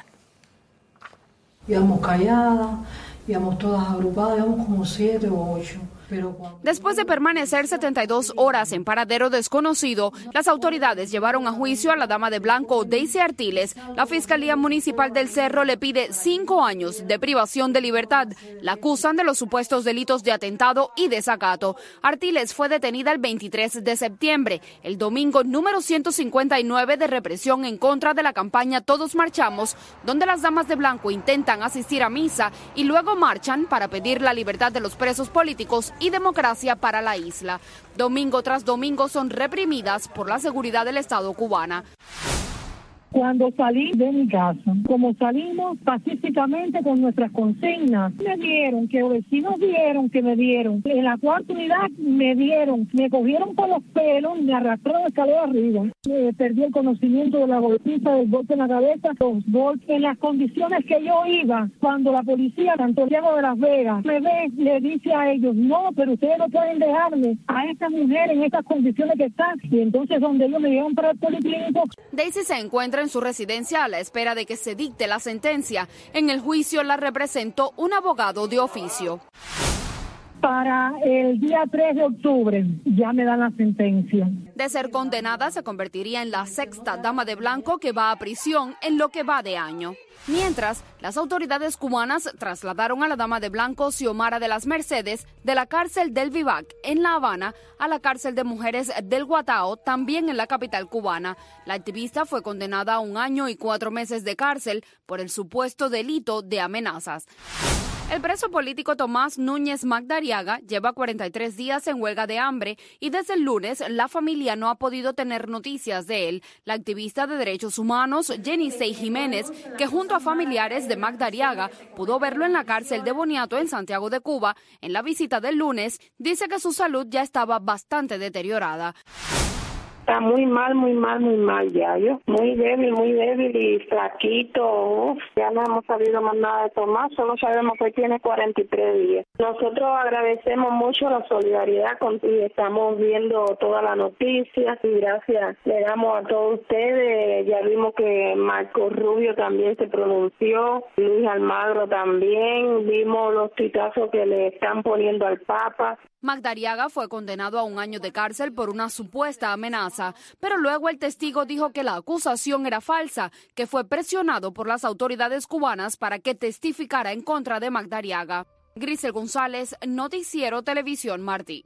Íbamos calladas, íbamos todas agrupadas, íbamos como 7 o 8. Después de permanecer 72 horas en paradero desconocido, las autoridades llevaron a juicio a la dama de blanco Daisy Artiles. La Fiscalía Municipal del Cerro le pide 5 años de privación de libertad. La acusan de los supuestos delitos de atentado y desacato. Artiles fue detenida el 23 de septiembre, el domingo número 159 de represión en contra de la campaña Todos Marchamos, donde las damas de blanco intentan asistir a misa y luego marchan para pedir la libertad de los presos políticos y democracia para la isla. Domingo tras domingo son reprimidas por la seguridad del Estado cubana. Cuando salí de mi casa, como salimos pacíficamente con nuestras consignas, me dieron, que los vecinos vieron que me dieron. En la cuarta unidad me dieron, me cogieron por los pelos, me arrastraron la escalera arriba. Perdí el conocimiento de la golpiza, del golpe en la cabeza, los golpes. En las condiciones que yo iba, cuando la policía de Santiago de Las Vegas me ve, le dice a ellos, no, pero ustedes no pueden dejarme a esta mujer en estas condiciones que están. Y entonces donde ellos me llevan para el policlínico. Daisy se encuentra en su residencia a la espera de que se dicte la sentencia. En el juicio la representó un abogado de oficio. Para el día 3 de octubre ya me dan la sentencia. De ser condenada, se convertiría en la sexta dama de blanco que va a prisión en lo que va de año. Mientras, las autoridades cubanas trasladaron a la dama de blanco Xiomara de las Mercedes de la cárcel del Vivac en La Habana a la cárcel de mujeres del Guatao, también en la capital cubana. La activista fue condenada a 1 año y 4 meses de cárcel por el supuesto delito de amenazas. El preso político Tomás Núñez Magdariaga lleva 43 días en huelga de hambre y desde el lunes la familia no ha podido tener noticias de él. La activista de derechos humanos Jenisei Jiménez, que junto a familiares de Magdariaga pudo verlo en la cárcel de Boniato en Santiago de Cuba, en la visita del lunes, dice que su salud ya estaba bastante deteriorada. Está muy mal ya, yo. Muy débil y flaquito. Uf, ya no hemos sabido más nada de Tomás, solo sabemos que tiene 43 días. Nosotros agradecemos mucho la solidaridad contigo. Estamos viendo todas las noticias y gracias le damos a todos ustedes. Ya vimos que Marco Rubio también se pronunció, Luis Almagro también. Vimos los tuitazos que le están poniendo al Papa. Magdariaga fue condenado a 1 año de cárcel por una supuesta amenaza, pero luego el testigo dijo que la acusación era falsa, que fue presionado por las autoridades cubanas para que testificara en contra de Magdariaga. Grisel González, Noticiero Televisión Martí.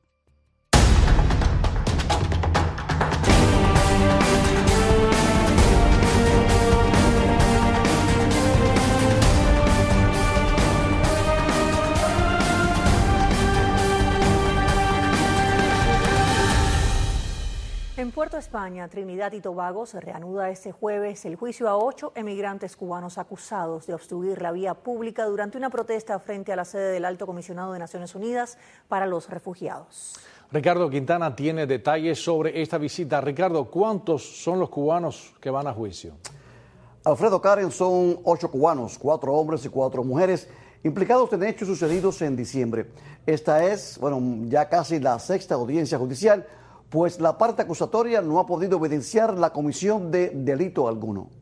En Puerto España, Trinidad y Tobago, se reanuda este jueves el juicio a 8 emigrantes cubanos acusados de obstruir la vía pública durante una protesta frente a la sede del Alto Comisionado de Naciones Unidas para los Refugiados. Ricardo Quintana tiene detalles sobre esta visita. Ricardo, ¿cuántos son los cubanos que van a juicio? Alfredo, Karen, son 8 cubanos, 4 hombres y 4 mujeres, implicados en hechos sucedidos en diciembre. Esta es, ya casi la 6ª audiencia judicial, pues la parte acusatoria no ha podido evidenciar la comisión de delito alguno.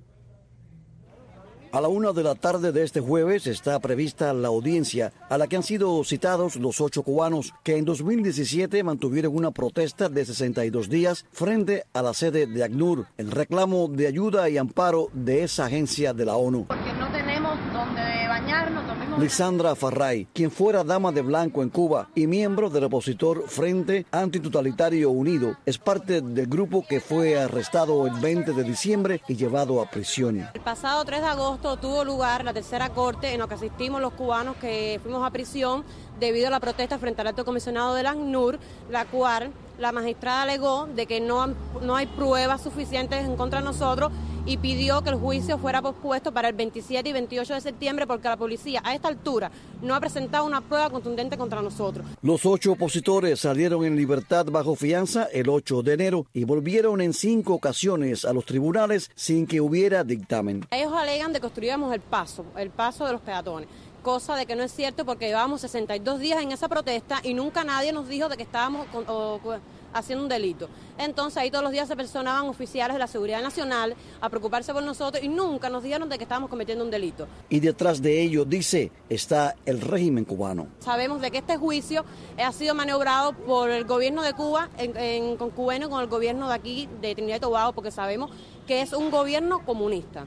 A la 1 de la tarde de este jueves está prevista la audiencia a la que han sido citados los 8 cubanos que en 2017 mantuvieron una protesta de 62 días frente a la sede de ACNUR en reclamo de ayuda y amparo de esa agencia de la ONU. Porque no tenemos donde bañarnos. Lisandra Farray, quien fuera dama de blanco en Cuba y miembro del opositor Frente Antitotalitario Unido, es parte del grupo que fue arrestado el 20 de diciembre y llevado a prisión. El pasado 3 de agosto tuvo lugar la tercera corte en la que asistimos los cubanos que fuimos a prisión debido a la protesta frente al Alto Comisionado del ACNUR, la cual la magistrada alegó de que no hay pruebas suficientes en contra de nosotros y pidió que el juicio fuera pospuesto para el 27 y 28 de septiembre porque la policía a esta altura no ha presentado una prueba contundente contra nosotros. Los 8 opositores salieron en libertad bajo fianza el 8 de enero y volvieron en 5 ocasiones a los tribunales sin que hubiera dictamen. Ellos alegan de que construíamos el paso de los peatones. Cosa de que no es cierto porque llevábamos 62 días en esa protesta y nunca nadie nos dijo de que estábamos haciendo un delito. Entonces ahí todos los días se personaban oficiales de la Seguridad Nacional a preocuparse por nosotros y nunca nos dijeron de que estábamos cometiendo un delito. Y detrás de ello, dice, está el régimen cubano. Sabemos de que este juicio ha sido maniobrado por el gobierno de Cuba en concubinio con el gobierno de aquí, de Trinidad y Tobago, porque sabemos que es un gobierno comunista.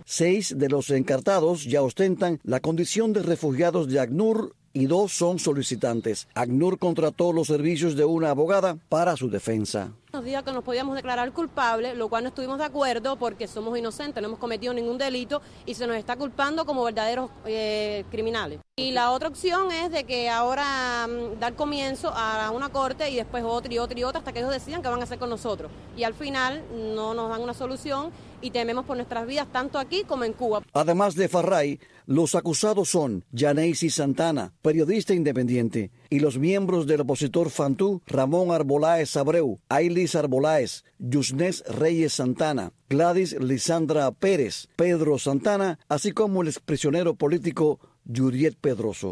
6 de los encartados ya ostentan la condición de refugiados de ACNUR y 2 son solicitantes. ACNUR contrató los servicios de una abogada para su defensa. Nos dijo que nos podíamos declarar culpables, lo cual no estuvimos de acuerdo porque somos inocentes, no hemos cometido ningún delito y se nos está culpando como verdaderos criminales. Y la otra opción es de que ahora dar comienzo a una corte y después otra y otra y otra hasta que ellos decidan qué van a hacer con nosotros. Y al final no nos dan una solución y tememos por nuestras vidas tanto aquí como en Cuba. Además de Farray, los acusados son Yaneisi Santana, periodista independiente, y los miembros del opositor Fantú, Ramón Arboláez Abreu, Ailis Arboláez, Yusnés Reyes Santana, Gladys Lisandra Pérez, Pedro Santana, así como el exprisionero político Yuriet Pedroso.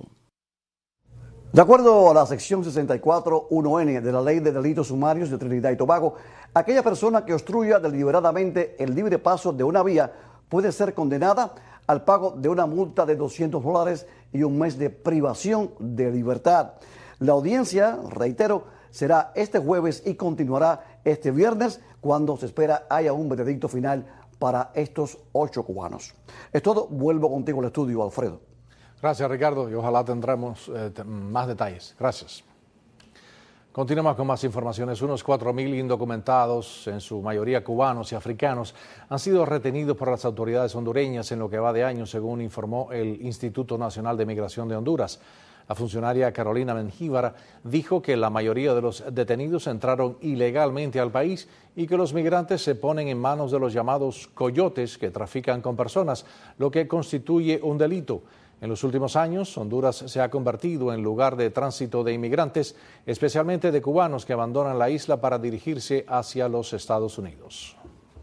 De acuerdo a la sección 64.1n de la Ley de Delitos Sumarios de Trinidad y Tobago, aquella persona que obstruya deliberadamente el libre paso de una vía puede ser condenada al pago de una multa de $200 y 1 mes de privación de libertad. La audiencia, reitero, será este jueves y continuará este viernes cuando se espera haya un veredicto final para estos 8 cubanos. Es todo, vuelvo contigo al estudio, Alfredo. Gracias, Ricardo, y ojalá tendremos más detalles. Gracias. Continuamos con más informaciones. Unos 4.000 indocumentados, en su mayoría cubanos y africanos, han sido retenidos por las autoridades hondureñas en lo que va de año, según informó el Instituto Nacional de Migración de Honduras. La funcionaria Carolina Mengíbar dijo que la mayoría de los detenidos entraron ilegalmente al país y que los migrantes se ponen en manos de los llamados coyotes que trafican con personas, lo que constituye un delito. En los últimos años, Honduras se ha convertido en lugar de tránsito de inmigrantes, especialmente de cubanos que abandonan la isla para dirigirse hacia los Estados Unidos.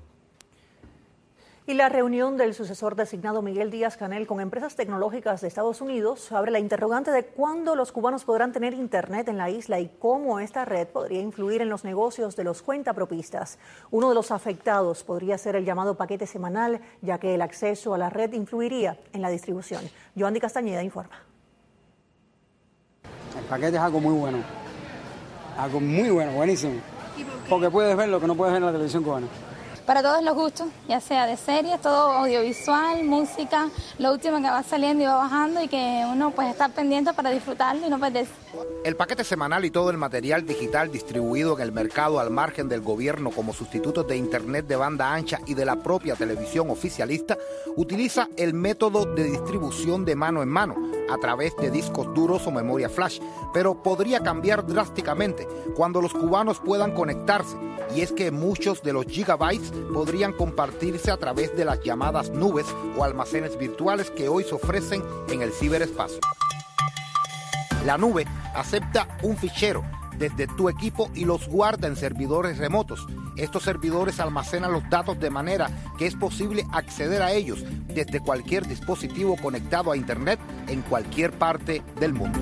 Y la reunión del sucesor designado Miguel Díaz-Canel con empresas tecnológicas de Estados Unidos abre la interrogante de cuándo los cubanos podrán tener internet en la isla y cómo esta red podría influir en los negocios de los cuentapropistas. Uno de los afectados podría ser el llamado paquete semanal, ya que el acceso a la red influiría en la distribución. Yoandi Castañeda informa. El paquete es algo muy bueno, buenísimo, porque puedes ver lo que no puedes ver en la televisión cubana. Para todos los gustos, ya sea de series, todo audiovisual, música, lo último que va saliendo y va bajando y que uno pues está pendiente para disfrutarlo y no perderse. El paquete semanal y todo el material digital distribuido en el mercado al margen del gobierno como sustitutos de internet de banda ancha y de la propia televisión oficialista utiliza el método de distribución de mano en mano a través de discos duros o memoria flash, pero podría cambiar drásticamente cuando los cubanos puedan conectarse, y es que muchos de los gigabytes podrían compartirse a través de las llamadas nubes o almacenes virtuales que hoy se ofrecen en el ciberespacio. La nube acepta un fichero desde tu equipo y los guarda en servidores remotos. Estos servidores almacenan los datos de manera que es posible acceder a ellos desde cualquier dispositivo conectado a Internet en cualquier parte del mundo.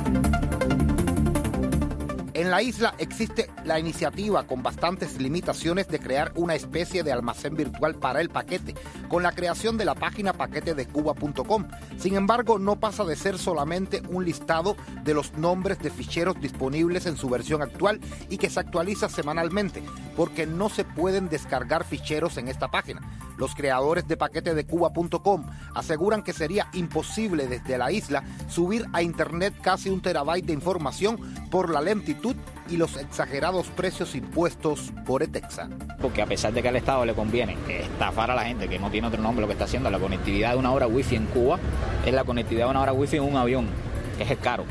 En la isla existe la iniciativa con bastantes limitaciones de crear una especie de almacén virtual para el paquete, con la creación de la página paquetedecuba.com. Sin embargo, no pasa de ser solamente un listado de los nombres de ficheros disponibles en su versión actual y que se actualiza semanalmente, porque no se pueden descargar ficheros en esta página. Los creadores de paquetedecuba.com aseguran que sería imposible desde la isla subir a Internet casi 1 terabyte de información por la lentitud y los exagerados precios impuestos por ETEXA. Porque a pesar de que al Estado le conviene estafar a la gente, que no tiene otro nombre lo que está haciendo, la conectividad de 1 hora wifi en Cuba es la conectividad de 1 hora wifi en un avión, que es caro.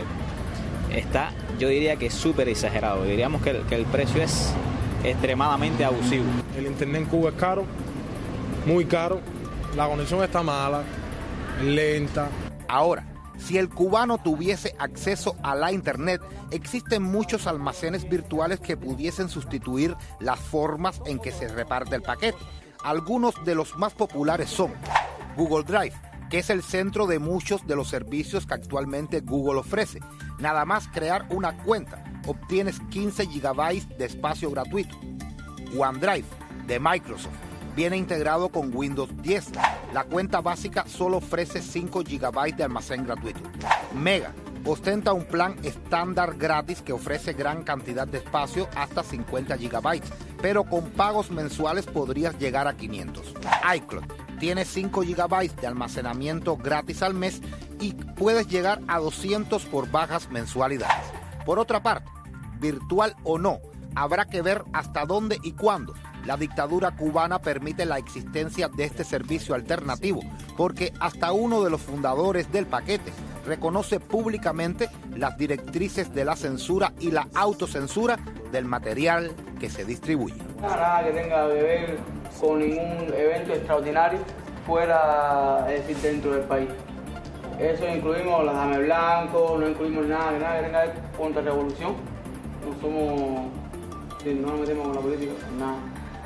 Está, yo diría que es súper exagerado, diríamos que el precio es extremadamente abusivo. El internet en Cuba es caro, muy caro, la conexión está mala, lenta. Ahora, si el cubano tuviese acceso a la internet, existen muchos almacenes virtuales que pudiesen sustituir las formas en que se reparte el paquete. Algunos de los más populares son Google Drive, que es el centro de muchos de los servicios que actualmente Google ofrece. Nada más crear una cuenta, obtienes 15 GB de espacio gratuito. OneDrive, de Microsoft, viene integrado con Windows 10. La cuenta básica solo ofrece 5 GB de almacén gratuito. Mega ostenta un plan estándar gratis que ofrece gran cantidad de espacio, hasta 50 GB, pero con pagos mensuales podrías llegar a 500. iCloud tiene 5 GB de almacenamiento gratis al mes y puedes llegar a 200 por bajas mensualidades. Por otra parte, virtual o no, habrá que ver hasta dónde y cuándo. La dictadura cubana permite la existencia de este servicio alternativo, porque hasta uno de los fundadores del paquete reconoce públicamente las directrices de la censura y la autocensura del material que se distribuye. Nada que tenga que ver con ningún evento extraordinario fuera, es decir, dentro del país. Eso incluimos las Dame Blanco, no incluimos nada que tenga que ver contra revolución. No somos, no nos metemos con la política, nada.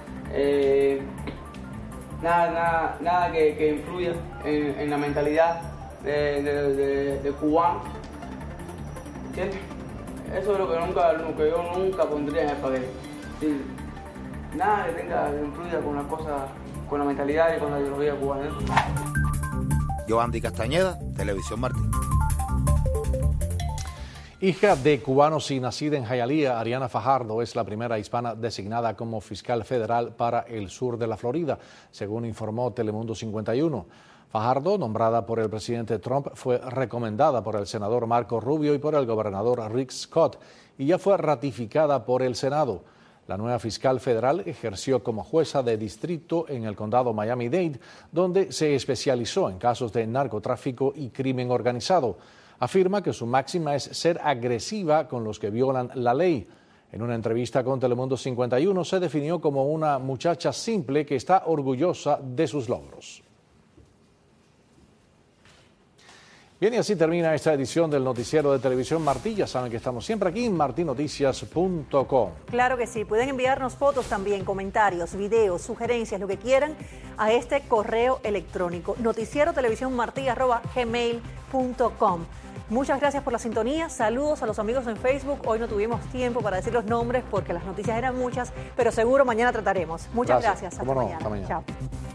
Nada que influya en la mentalidad de cubano, ¿entiendes? Eso es lo que yo nunca pondría en el paquete. Sí. Nada que influya con las cosas, con la mentalidad y con la ideología cubana. Yoandi Castañeda, Televisión Martín. Hija de cubanos y nacida en Hialeah, Ariana Fajardo es la primera hispana designada como fiscal federal para el sur de la Florida, según informó Telemundo 51. Fajardo, nombrada por el presidente Trump, fue recomendada por el senador Marco Rubio y por el gobernador Rick Scott y ya fue ratificada por el Senado. La nueva fiscal federal ejerció como jueza de distrito en el condado Miami-Dade, donde se especializó en casos de narcotráfico y crimen organizado. Afirma que su máxima es ser agresiva con los que violan la ley. En una entrevista con Telemundo 51 se definió como una muchacha simple que está orgullosa de sus logros. Bien, y así termina esta edición del Noticiero de Televisión Martí. Ya saben que estamos siempre aquí en martinoticias.com. Claro que sí. Pueden enviarnos fotos también, comentarios, videos, sugerencias, lo que quieran, a este correo electrónico noticiero-televisión-martí@gmail.com. Muchas gracias por la sintonía. Saludos a los amigos en Facebook. Hoy no tuvimos tiempo para decir los nombres porque las noticias eran muchas, pero seguro mañana trataremos. Muchas gracias. Hasta mañana. Hasta mañana. Chao.